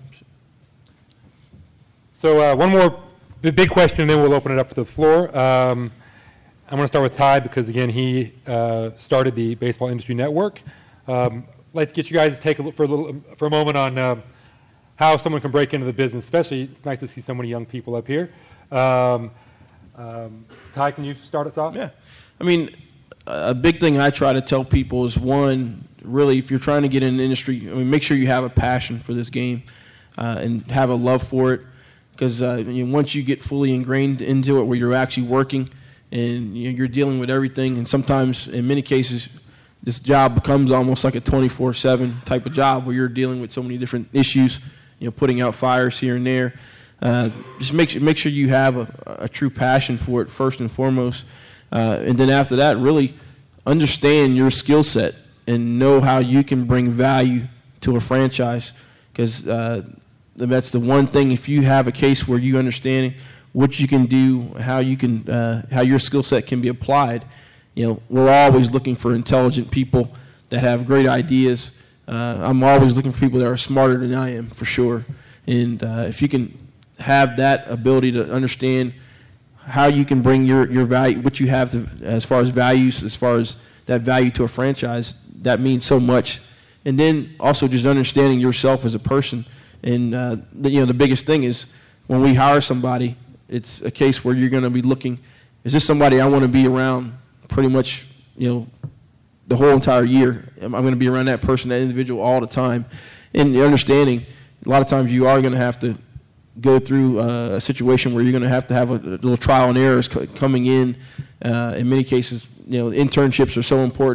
So one more big question, and then we'll open it up to the floor. I'm going to start with Ty because, again, he started the Baseball Industry Network. Let's get you guys to take a look for a moment on how someone can break into the business. Especially, it's nice to see so many young people up here. Ty, can you start us off? Yeah. I mean, a big thing I try to tell people is, one, really, if you're trying to get in the industry, make sure you have a passion for this game and have a love for it. Because once you get fully ingrained into it, where you're actually working and you're dealing with everything, and sometimes, in many cases, this job becomes almost like a 24/7 type of job where you're dealing with so many different issues, putting out fires here and there. Just make sure you have a true passion for it first and foremost, and then after that, really understand your skill set and know how you can bring value to a franchise. Because that's the one thing. If you have a case where you understand what you can do, how your skill set can be applied, we're always looking for intelligent people that have great ideas. I'm always looking for people that are smarter than I am, for sure. And if you can have that ability to understand how you can bring your value, what you have as far as values, as far as that value to a franchise, that means so much. And then also just understanding yourself as a person. And the biggest thing is when we hire somebody, it's a case where you're going to be looking, is this somebody I want to be around pretty much, the whole entire year? Am I going to be around that person, that individual all the time? And the understanding, a lot of times you are going to have to go through a situation where you're going to have a little trial and errors coming in. In many cases, internships are so important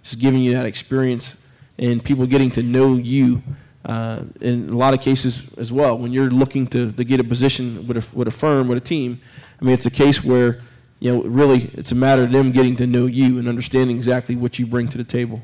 just giving you that experience and people getting to know you. In a lot of cases as well, when you're looking to get a position with a firm, with a team, I mean, it's a case where, really it's a matter of them getting to know you and understanding exactly what you bring to the table.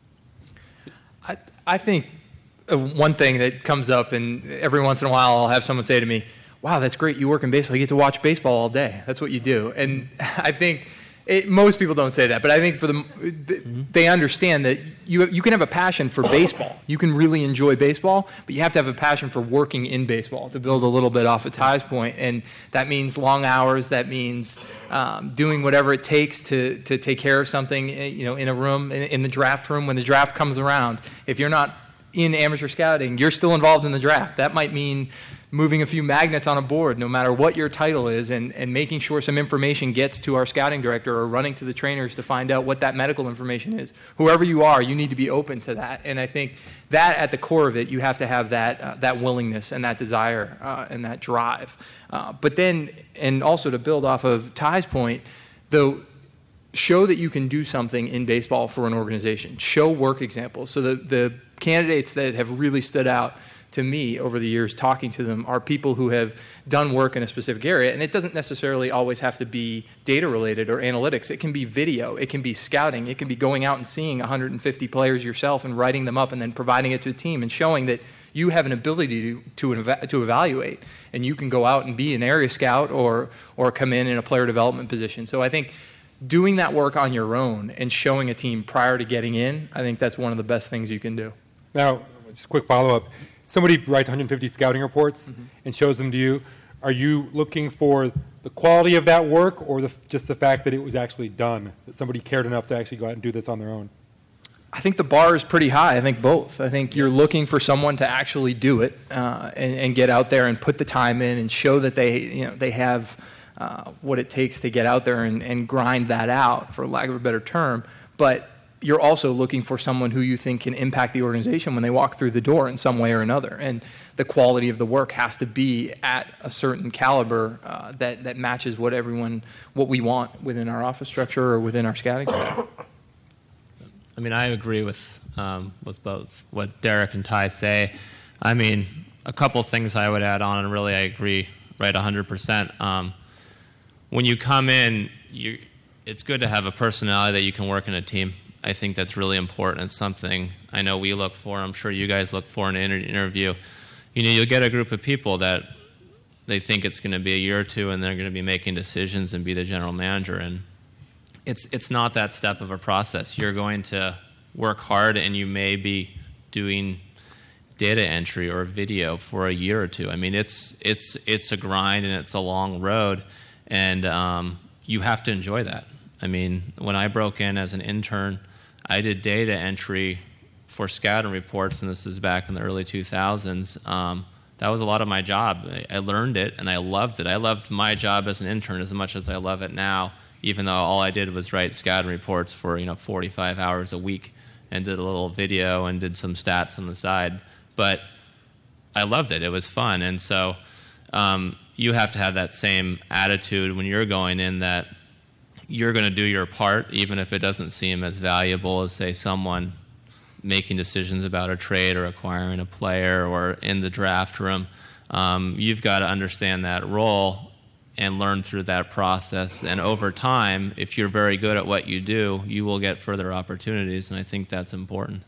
I think one thing that comes up, and every once in a while I'll have someone say to me, wow, that's great, you work in baseball, you get to watch baseball all day. That's what you do. And I think most people don't say that, but I think for they understand that you can have a passion for baseball. You can really enjoy baseball, but you have to have a passion for working in baseball, to build a little bit off of Ty's point. And that means long hours. That means doing whatever it takes to take care of something, in a room, in the draft room. When the draft comes around, if you're not in amateur scouting, you're still involved in the draft. That might mean moving a few magnets on a board, no matter what your title is, and making sure some information gets to our scouting director, or running to the trainers to find out what that medical information is. Whoever you are, you need to be open to that. And I think that at the core of it, you have to have that willingness and that desire and that drive. But then, and also to build off of Ty's point, though, show that you can do something in baseball for an organization. Show work examples. So the candidates that have really stood out to me over the years talking to them are people who have done work in a specific area, and it doesn't necessarily always have to be data related or analytics. It can be video, it can be scouting, it can be going out and seeing 150 players yourself and writing them up and then providing it to the team and showing that you have an ability to evaluate, and you can go out and be an area scout or come in a player development position. So I think doing that work on your own and showing a team prior to getting in, I think that's one of the best things you can do. Now, just a quick follow-up. Somebody writes 150 scouting reports and shows them to you. Are you looking for the quality of that work, or just the fact that it was actually done, that somebody cared enough to actually go out and do this on their own? I think the bar is pretty high. I think both. I think you're looking for someone to actually do it and get out there and put the time in and show that they have what it takes to get out there and grind that out, for lack of a better term. But you're also looking for someone who you think can impact the organization when they walk through the door in some way or another. And the quality of the work has to be at a certain caliber that matches what we want within our office structure or within our scouting staff. I mean, I agree with both what Derek and Ty say. I mean, a couple things I would add on, and really I agree right 100%. When you come in, it's good to have a personality that you can work in a team. I think that's really important. It's something I know we look for. I'm sure you guys look for in an interview. You'll get a group of people that they think it's going to be a year or two, and they're going to be making decisions and be the general manager. And it's not that step of a process. You're going to work hard, and you may be doing data entry or video for a year or two. I mean, it's a grind, and it's a long road, and you have to enjoy that. I mean, when I broke in as an intern, I did data entry for scouting reports, and this is back in the early 2000s. That was a lot of my job. I learned it, and I loved it. I loved my job as an intern as much as I love it now, even though all I did was write scouting reports for 45 hours a week and did a little video and did some stats on the side. But I loved it. It was fun. And so you have to have that same attitude when you're going in, that you're going to do your part, even if it doesn't seem as valuable as, say, someone making decisions about a trade or acquiring a player or in the draft room. You've got to understand that role and learn through that process. And over time, if you're very good at what you do, you will get further opportunities, and I think that's important.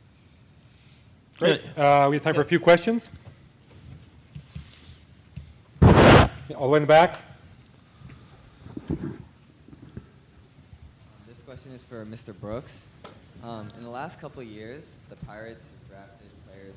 Great. We have time for a few questions. All the way in the back. This question is for Mr. Brooks. In the last couple of years, the Pirates have drafted players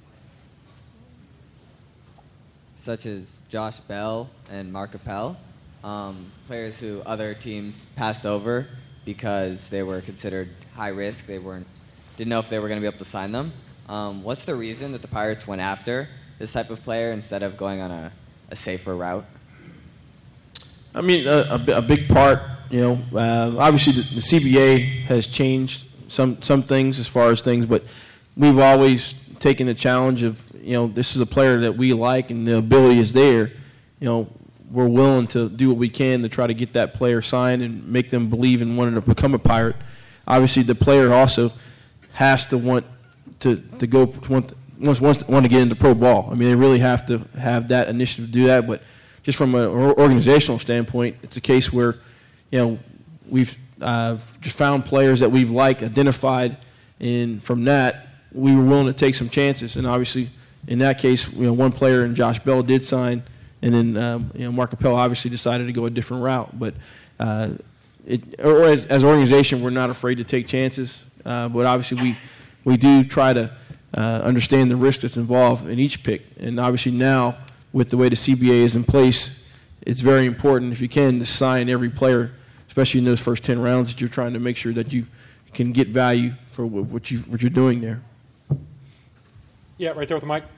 such as Josh Bell and Mark Appel, players who other teams passed over because they were considered high risk. They didn't know if they were going to be able to sign them. What's the reason that the Pirates went after this type of player instead of going on a safer route? I mean, a big part, obviously the CBA has changed some things as far as things, but we've always taken the challenge of, this is a player that we like and the ability is there. We're willing to do what we can to try to get that player signed and make them believe in wanting to become a Pirate. obviously the player also has to want to go wants to get into pro ball. I mean, they really have to have that initiative to do that. But just from an organizational standpoint, it's a case where, we've just found players that we've identified, and from that we were willing to take some chances. And obviously, in that case, one player in Josh Bell did sign, and then Mark Appel obviously decided to go a different route. But as an organization, we're not afraid to take chances. But obviously, we do try to understand the risk that's involved in each pick. And obviously now, with the way the CBA is in place, it's very important, if you can, to sign every player, especially in those first 10 rounds, that you're trying to make sure that you can get value for what you're doing there. Yeah, right there with the mic.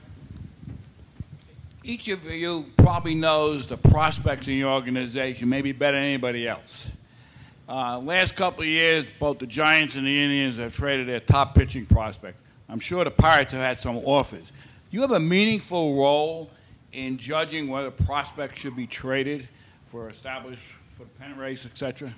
Each of you probably knows the prospects in your organization maybe better than anybody else. Last couple of years, both the Giants and the Indians have traded their top pitching prospect. I'm sure the Pirates have had some offers. Do you have a meaningful role in judging whether prospects should be traded for the pennant race, etc.?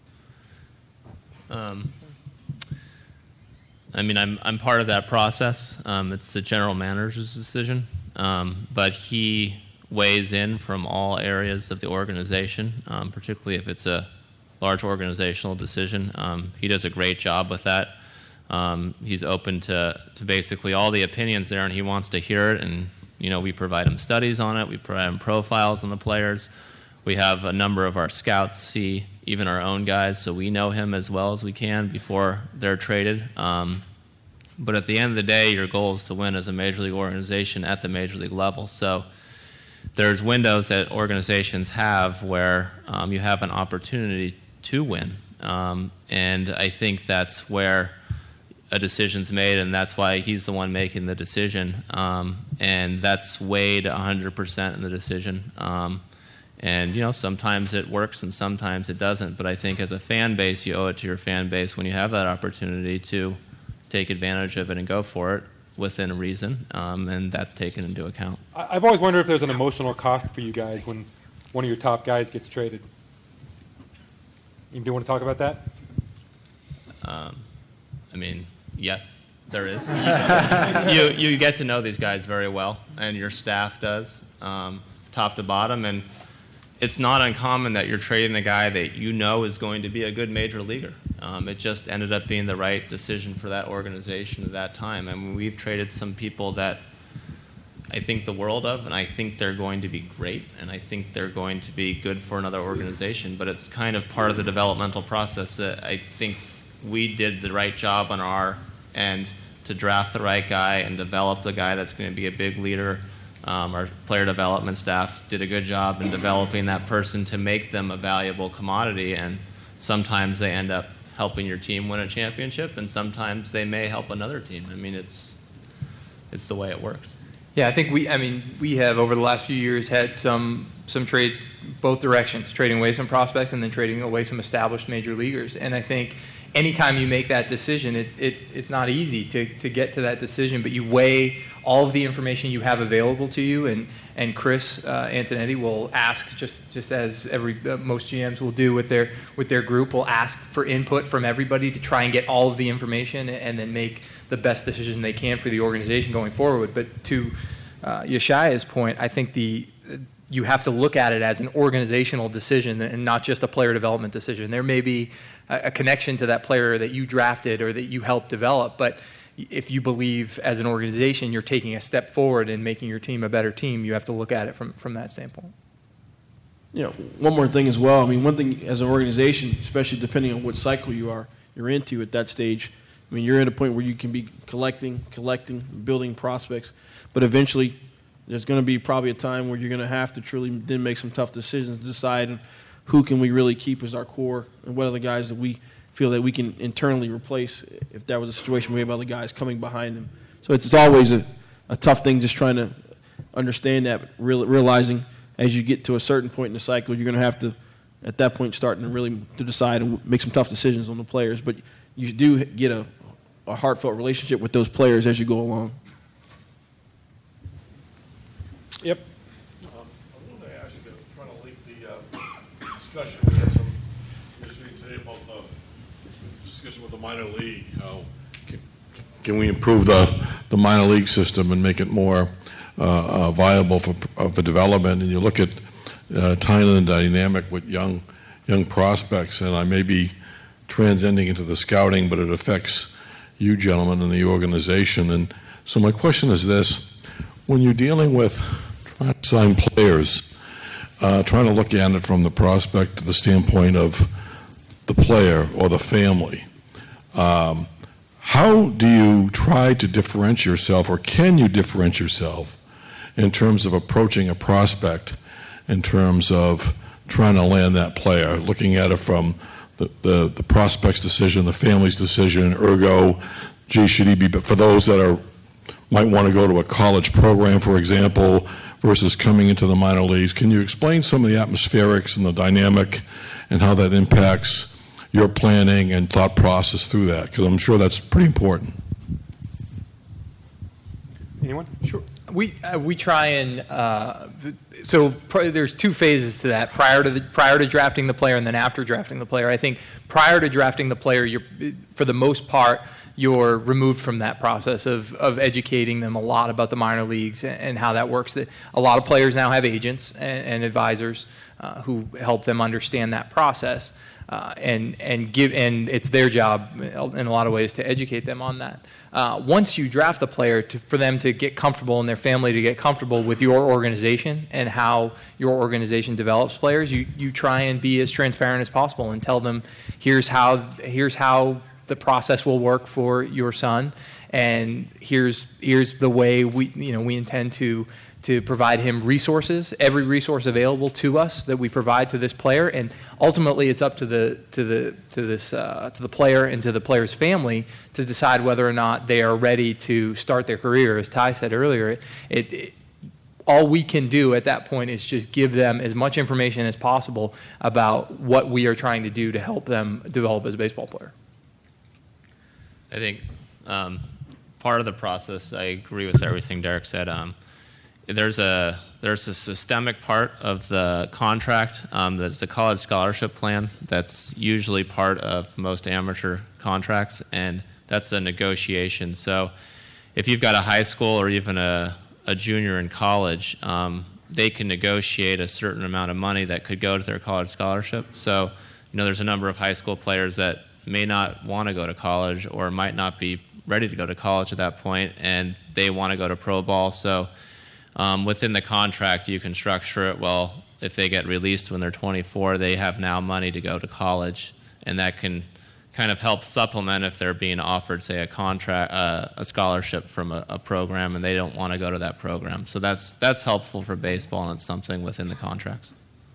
I mean, I'm part of that process. It's the general manager's decision, but he weighs in from all areas of the organization, particularly if it's a large organizational decision. He does a great job with that. He's open to basically all the opinions there, and he wants to hear it. And we provide him studies on it. We provide him profiles on the players. We have a number of our scouts see even our own guys, so we know him as well as we can before they're traded. But at the end of the day, your goal is to win as a major league organization at the major league level. So there's windows that organizations have where you have an opportunity to win. And I think that's where a decision's made, and that's why he's the one making the decision. And that's weighed 100% in the decision. And, sometimes it works and sometimes it doesn't. But I think as a fan base, you owe it to your fan base when you have that opportunity to take advantage of it and go for it within reason. And that's taken into account. I've always wondered if there's an emotional cost for you guys when one of your top guys gets traded. You do want to talk about that? I mean, yes, there is. You get to know these guys very well, and your staff does, top to bottom. And it's not uncommon that you're trading a guy that is going to be a good major leaguer. It just ended up being the right decision for that organization at that time. I mean, we've traded some people that I think the world of, and I think they're going to be great, and I think they're going to be good for another organization. But it's kind of part of the developmental process. I think we did the right job on our end to draft the right guy and develop the guy that's going to be a big leader. Our player development staff did a good job in developing that person to make them a valuable commodity, and sometimes they end up helping your team win a championship, and sometimes they may help another team. I mean, it's the way it works. Yeah, I think we have over the last few years had some trades both directions, trading away some prospects and then trading away some established major leaguers. And I think anytime you make that decision, it's not easy to get to that decision, but you weigh all of the information you have available to you, and Chris Antonetti will ask, just as most GMs will do with their group, will ask for input from everybody to try and get all of the information and then make the best decision they can for the organization going forward. But to Yeshaya's point, I think you have to look at it as an organizational decision and not just a player development decision. There may be a connection to that player that you drafted or that you helped develop, but if you believe as an organization you're taking a step forward in making your team a better team, you have to look at it from that standpoint. One more thing as well. I mean, one thing as an organization, especially depending on what cycle you're into at that stage, I mean, you're at a point where you can be collecting, building prospects, but eventually there's going to be probably a time where you're going to have to truly then make some tough decisions to decide who can we really keep as our core and what are the guys that we feel that we can internally replace if that was a situation where we have other guys coming behind them. So it's always a tough thing just trying to understand that, realizing as you get to a certain point in the cycle, you're going to have to, at that point, starting to really to decide and make some tough decisions on the players. But you do get a heartfelt relationship with those players as you go along. Yep. I wanted to ask you, trying to link the discussion we had some yesterday today about the discussion with the minor league. How can we improve the minor league system and make it more viable for development? And you look at tying in the dynamic with young prospects, and I may be transcending into the scouting, but it affects you gentlemen in the organization. And so my question is this: when you're dealing with trying to sign players, trying to look at it from the prospect to the standpoint of the player or the family, how do you try to differentiate yourself, or can you differentiate yourself in terms of approaching a prospect, in terms of trying to land that player, looking at it from the prospect's decision, the family's decision, ergo, gee, should he be, but for those that might want to go to a college program, for example, versus coming into the minor leagues, can you explain some of the atmospherics and the dynamic and how that impacts your planning and thought process through that? Because I'm sure that's pretty important. Anyone? Sure. We try and there's two phases to that: prior to drafting the player, and then after drafting the player. I think prior to drafting the player, for the most part, you're removed from that process of educating them a lot about the minor leagues and how that works. A lot of players now have agents and advisors who help them understand that process, and it's their job in a lot of ways to educate them on that. Once you draft the player, for them to get comfortable and their family to get comfortable with your organization and how your organization develops players, you try and be as transparent as possible and tell them, here's how the process will work for your son, and here's the way we intend to provide him resources, every resource available to us that we provide to this player, and ultimately it's up to the player and to the player's family to decide whether or not they are ready to start their career. As Ty said earlier, all we can do at that point is just give them as much information as possible about what we are trying to do to help them develop as a baseball player. I think part of the process, I agree with everything Derek said. There's a systemic part of the contract that's a college scholarship plan that's usually part of most amateur contracts, and that's a negotiation. So if you've got a high school or even a junior in college, they can negotiate a certain amount of money that could go to their college scholarship. So there's a number of high school players that may not want to go to college or might not be ready to go to college at that point, and they want to go to pro ball. So within the contract, you can structure it, well, if they get released when they're 24, they have now money to go to college, and that can kind of help supplement if they're being offered, say, a scholarship from a program and they don't want to go to that program. So that's helpful for baseball, and it's something within the contracts.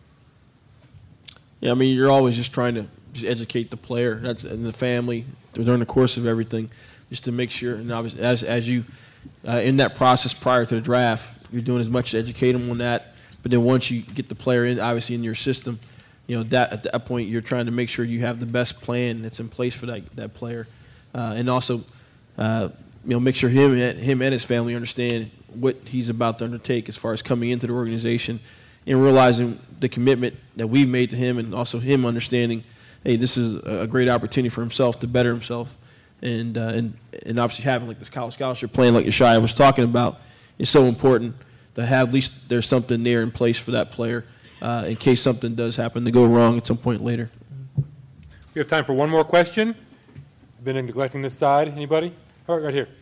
Yeah, I mean, you're always just trying to just educate the player and the family during the course of everything, just to make sure. And obviously, as you in that process prior to the draft, you're doing as much to educate them on that. But then once you get the player in, obviously in your system, that at that point you're trying to make sure you have the best plan that's in place for that player, and also make sure him and his family understand what he's about to undertake as far as coming into the organization, and realizing the commitment that we've made to him, and also him understanding, hey, this is a great opportunity for himself to better himself, and obviously having like this college scholarship plan like Yeshaya was talking about is so important to have. At least there's something there in place for that player in case something does happen to go wrong at some point later. We have time for one more question. I've been neglecting this side. Anybody? All right here.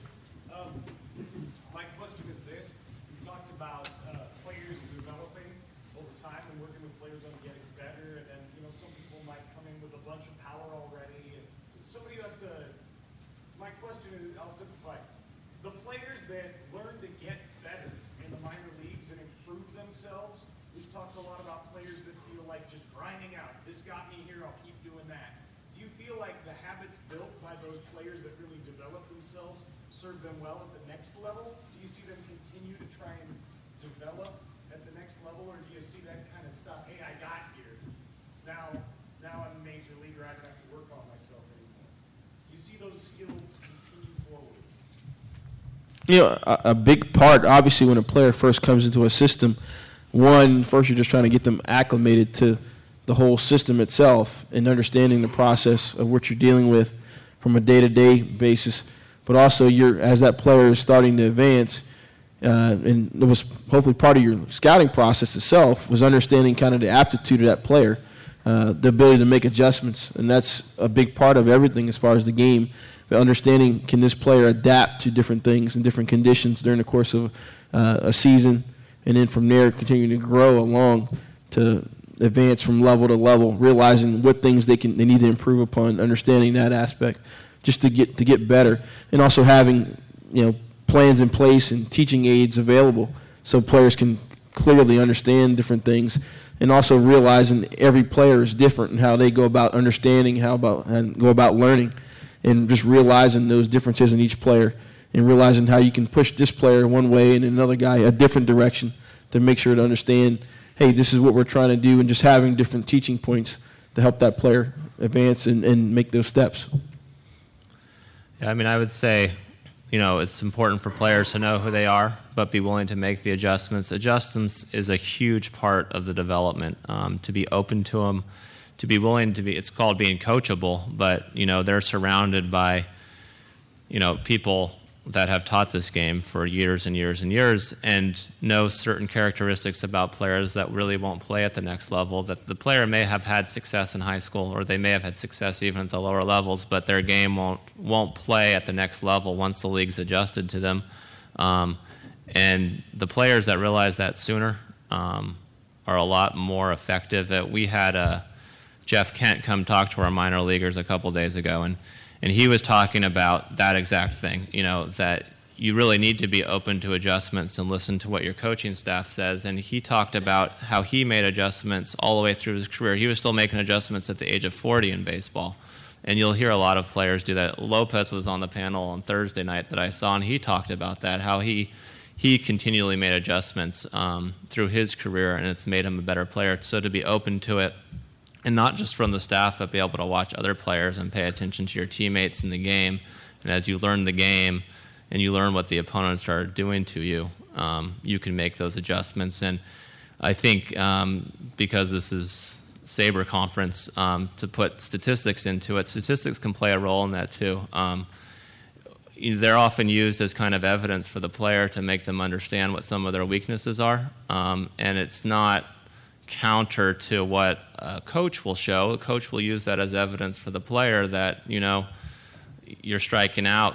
My question is this. You talked about players developing over time and working with players on getting better, and then some people might come in with a bunch of power already, and somebody has to. My question is, I'll simplify. The players that learn to get better in the minor leagues and improve themselves, we've talked a lot about players that feel like just grinding out. This got me here, I'll keep doing that. Do you feel like the habits built by those players that really develop themselves serve them well at the next level? Do you see them continue to try and develop at the next level, or do you see that kind of stuff? Hey, I got here. Now I'm a major leaguer, I don't have to work on myself anymore. Do you see those skills continue forward? A big part, obviously, when a player first comes into a system, first you're just trying to get them acclimated to the whole system itself and understanding the process of what you're dealing with. from a day-to-day basis, but also as that player is starting to advance, and it was hopefully part of your scouting process itself, was understanding kind of the aptitude of that player, the ability to make adjustments, and that's a big part of everything as far as the game. But understanding, can this player adapt to different things and different conditions during the course of a season, and then from there continuing to grow along to advance from level to level, realizing what things they need to improve upon, understanding that aspect, just to get better, and also having plans in place and teaching aids available so players can clearly understand different things, and also realizing every player is different and how they go about understanding, and go about learning, and just realizing those differences in each player, and realizing how you can push this player one way and another guy a different direction to make sure to understand, hey, this is what we're trying to do, and just having different teaching points to help that player advance and make those steps. Yeah, I mean, I would say, it's important for players to know who they are, but be willing to make the adjustments. Adjustments is a huge part of the development, to be open to them, to be willing to be, it's called being coachable, but, they're surrounded by, people that have taught this game for years and years and years and know certain characteristics about players that really won't play at the next level, that the player may have had success in high school, or they may have had success even at the lower levels, but their game won't play at the next level once the league's adjusted to them. And the players that realize that sooner are a lot more effective. We had Jeff Kent come talk to our minor leaguers a couple days ago, and he was talking about that exact thing, that you really need to be open to adjustments and listen to what your coaching staff says. And he talked about how he made adjustments all the way through his career. He was still making adjustments at the age of 40 in baseball. And you'll hear a lot of players do that. Lopez was on the panel on Thursday night that I saw, and he talked about that, how he continually made adjustments through his career, and it's made him a better player. So to be open to it, and not just from the staff, but be able to watch other players and pay attention to your teammates in the game. And as you learn the game and you learn what the opponents are doing to you, you can make those adjustments. And I think because this is Sabre Conference, to put statistics into it, statistics can play a role in that too. They're often used as kind of evidence for the player to make them understand what some of their weaknesses are. And it's not counter to what a coach will show. A coach will use that as evidence for the player that, you're striking out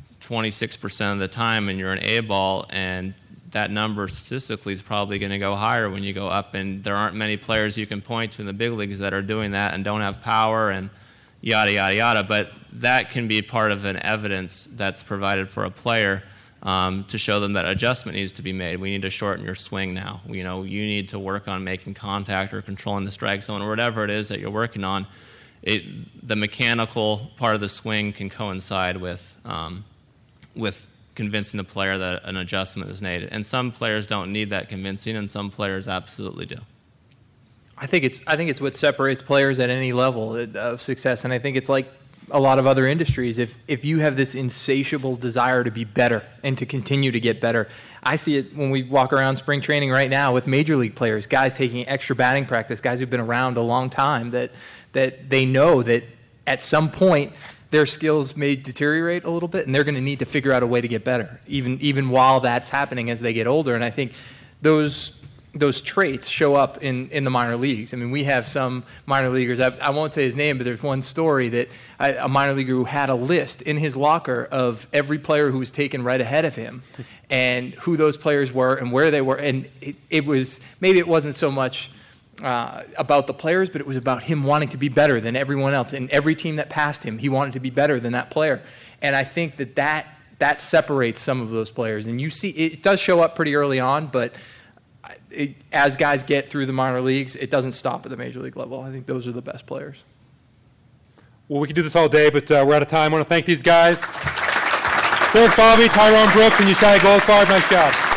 26% of the time and you're an A-ball, and that number statistically is probably going to go higher when you go up, and there aren't many players you can point to in the big leagues that are doing that and don't have power and yada, yada, yada. But that can be part of an evidence that's provided for a player to show them that adjustment needs to be made. We need to shorten your swing now. You need to work on making contact or controlling the strike zone or whatever it is that you're working on. The mechanical part of the swing can coincide with convincing the player that an adjustment is needed. And some players don't need that convincing, and some players absolutely do. I think it's what separates players at any level of success, and I think it's like a lot of other industries. If you have this insatiable desire to be better and to continue to get better, I see it when we walk around spring training right now with major league players, guys taking extra batting practice, guys who've been around a long time, that they know that at some point their skills may deteriorate a little bit, and they're going to need to figure out a way to get better, even while that's happening as they get older. And I think those traits show up in the minor leagues. I mean, we have some minor leaguers, I won't say his name, but there's one story that a minor leaguer who had a list in his locker of every player who was taken right ahead of him and who those players were and where they were. And it was, maybe it wasn't so much about the players, but it was about him wanting to be better than everyone else. And every team that passed him, he wanted to be better than that player. And I think that separates some of those players. And you see, it does show up pretty early on, but as guys get through the minor leagues, it doesn't stop at the major league level. I think those are the best players. Well, we could do this all day, but we're out of time. I want to thank these guys. Derek Bobby, Tyrone Brooks, and Yeshai Goldfarb. Nice job.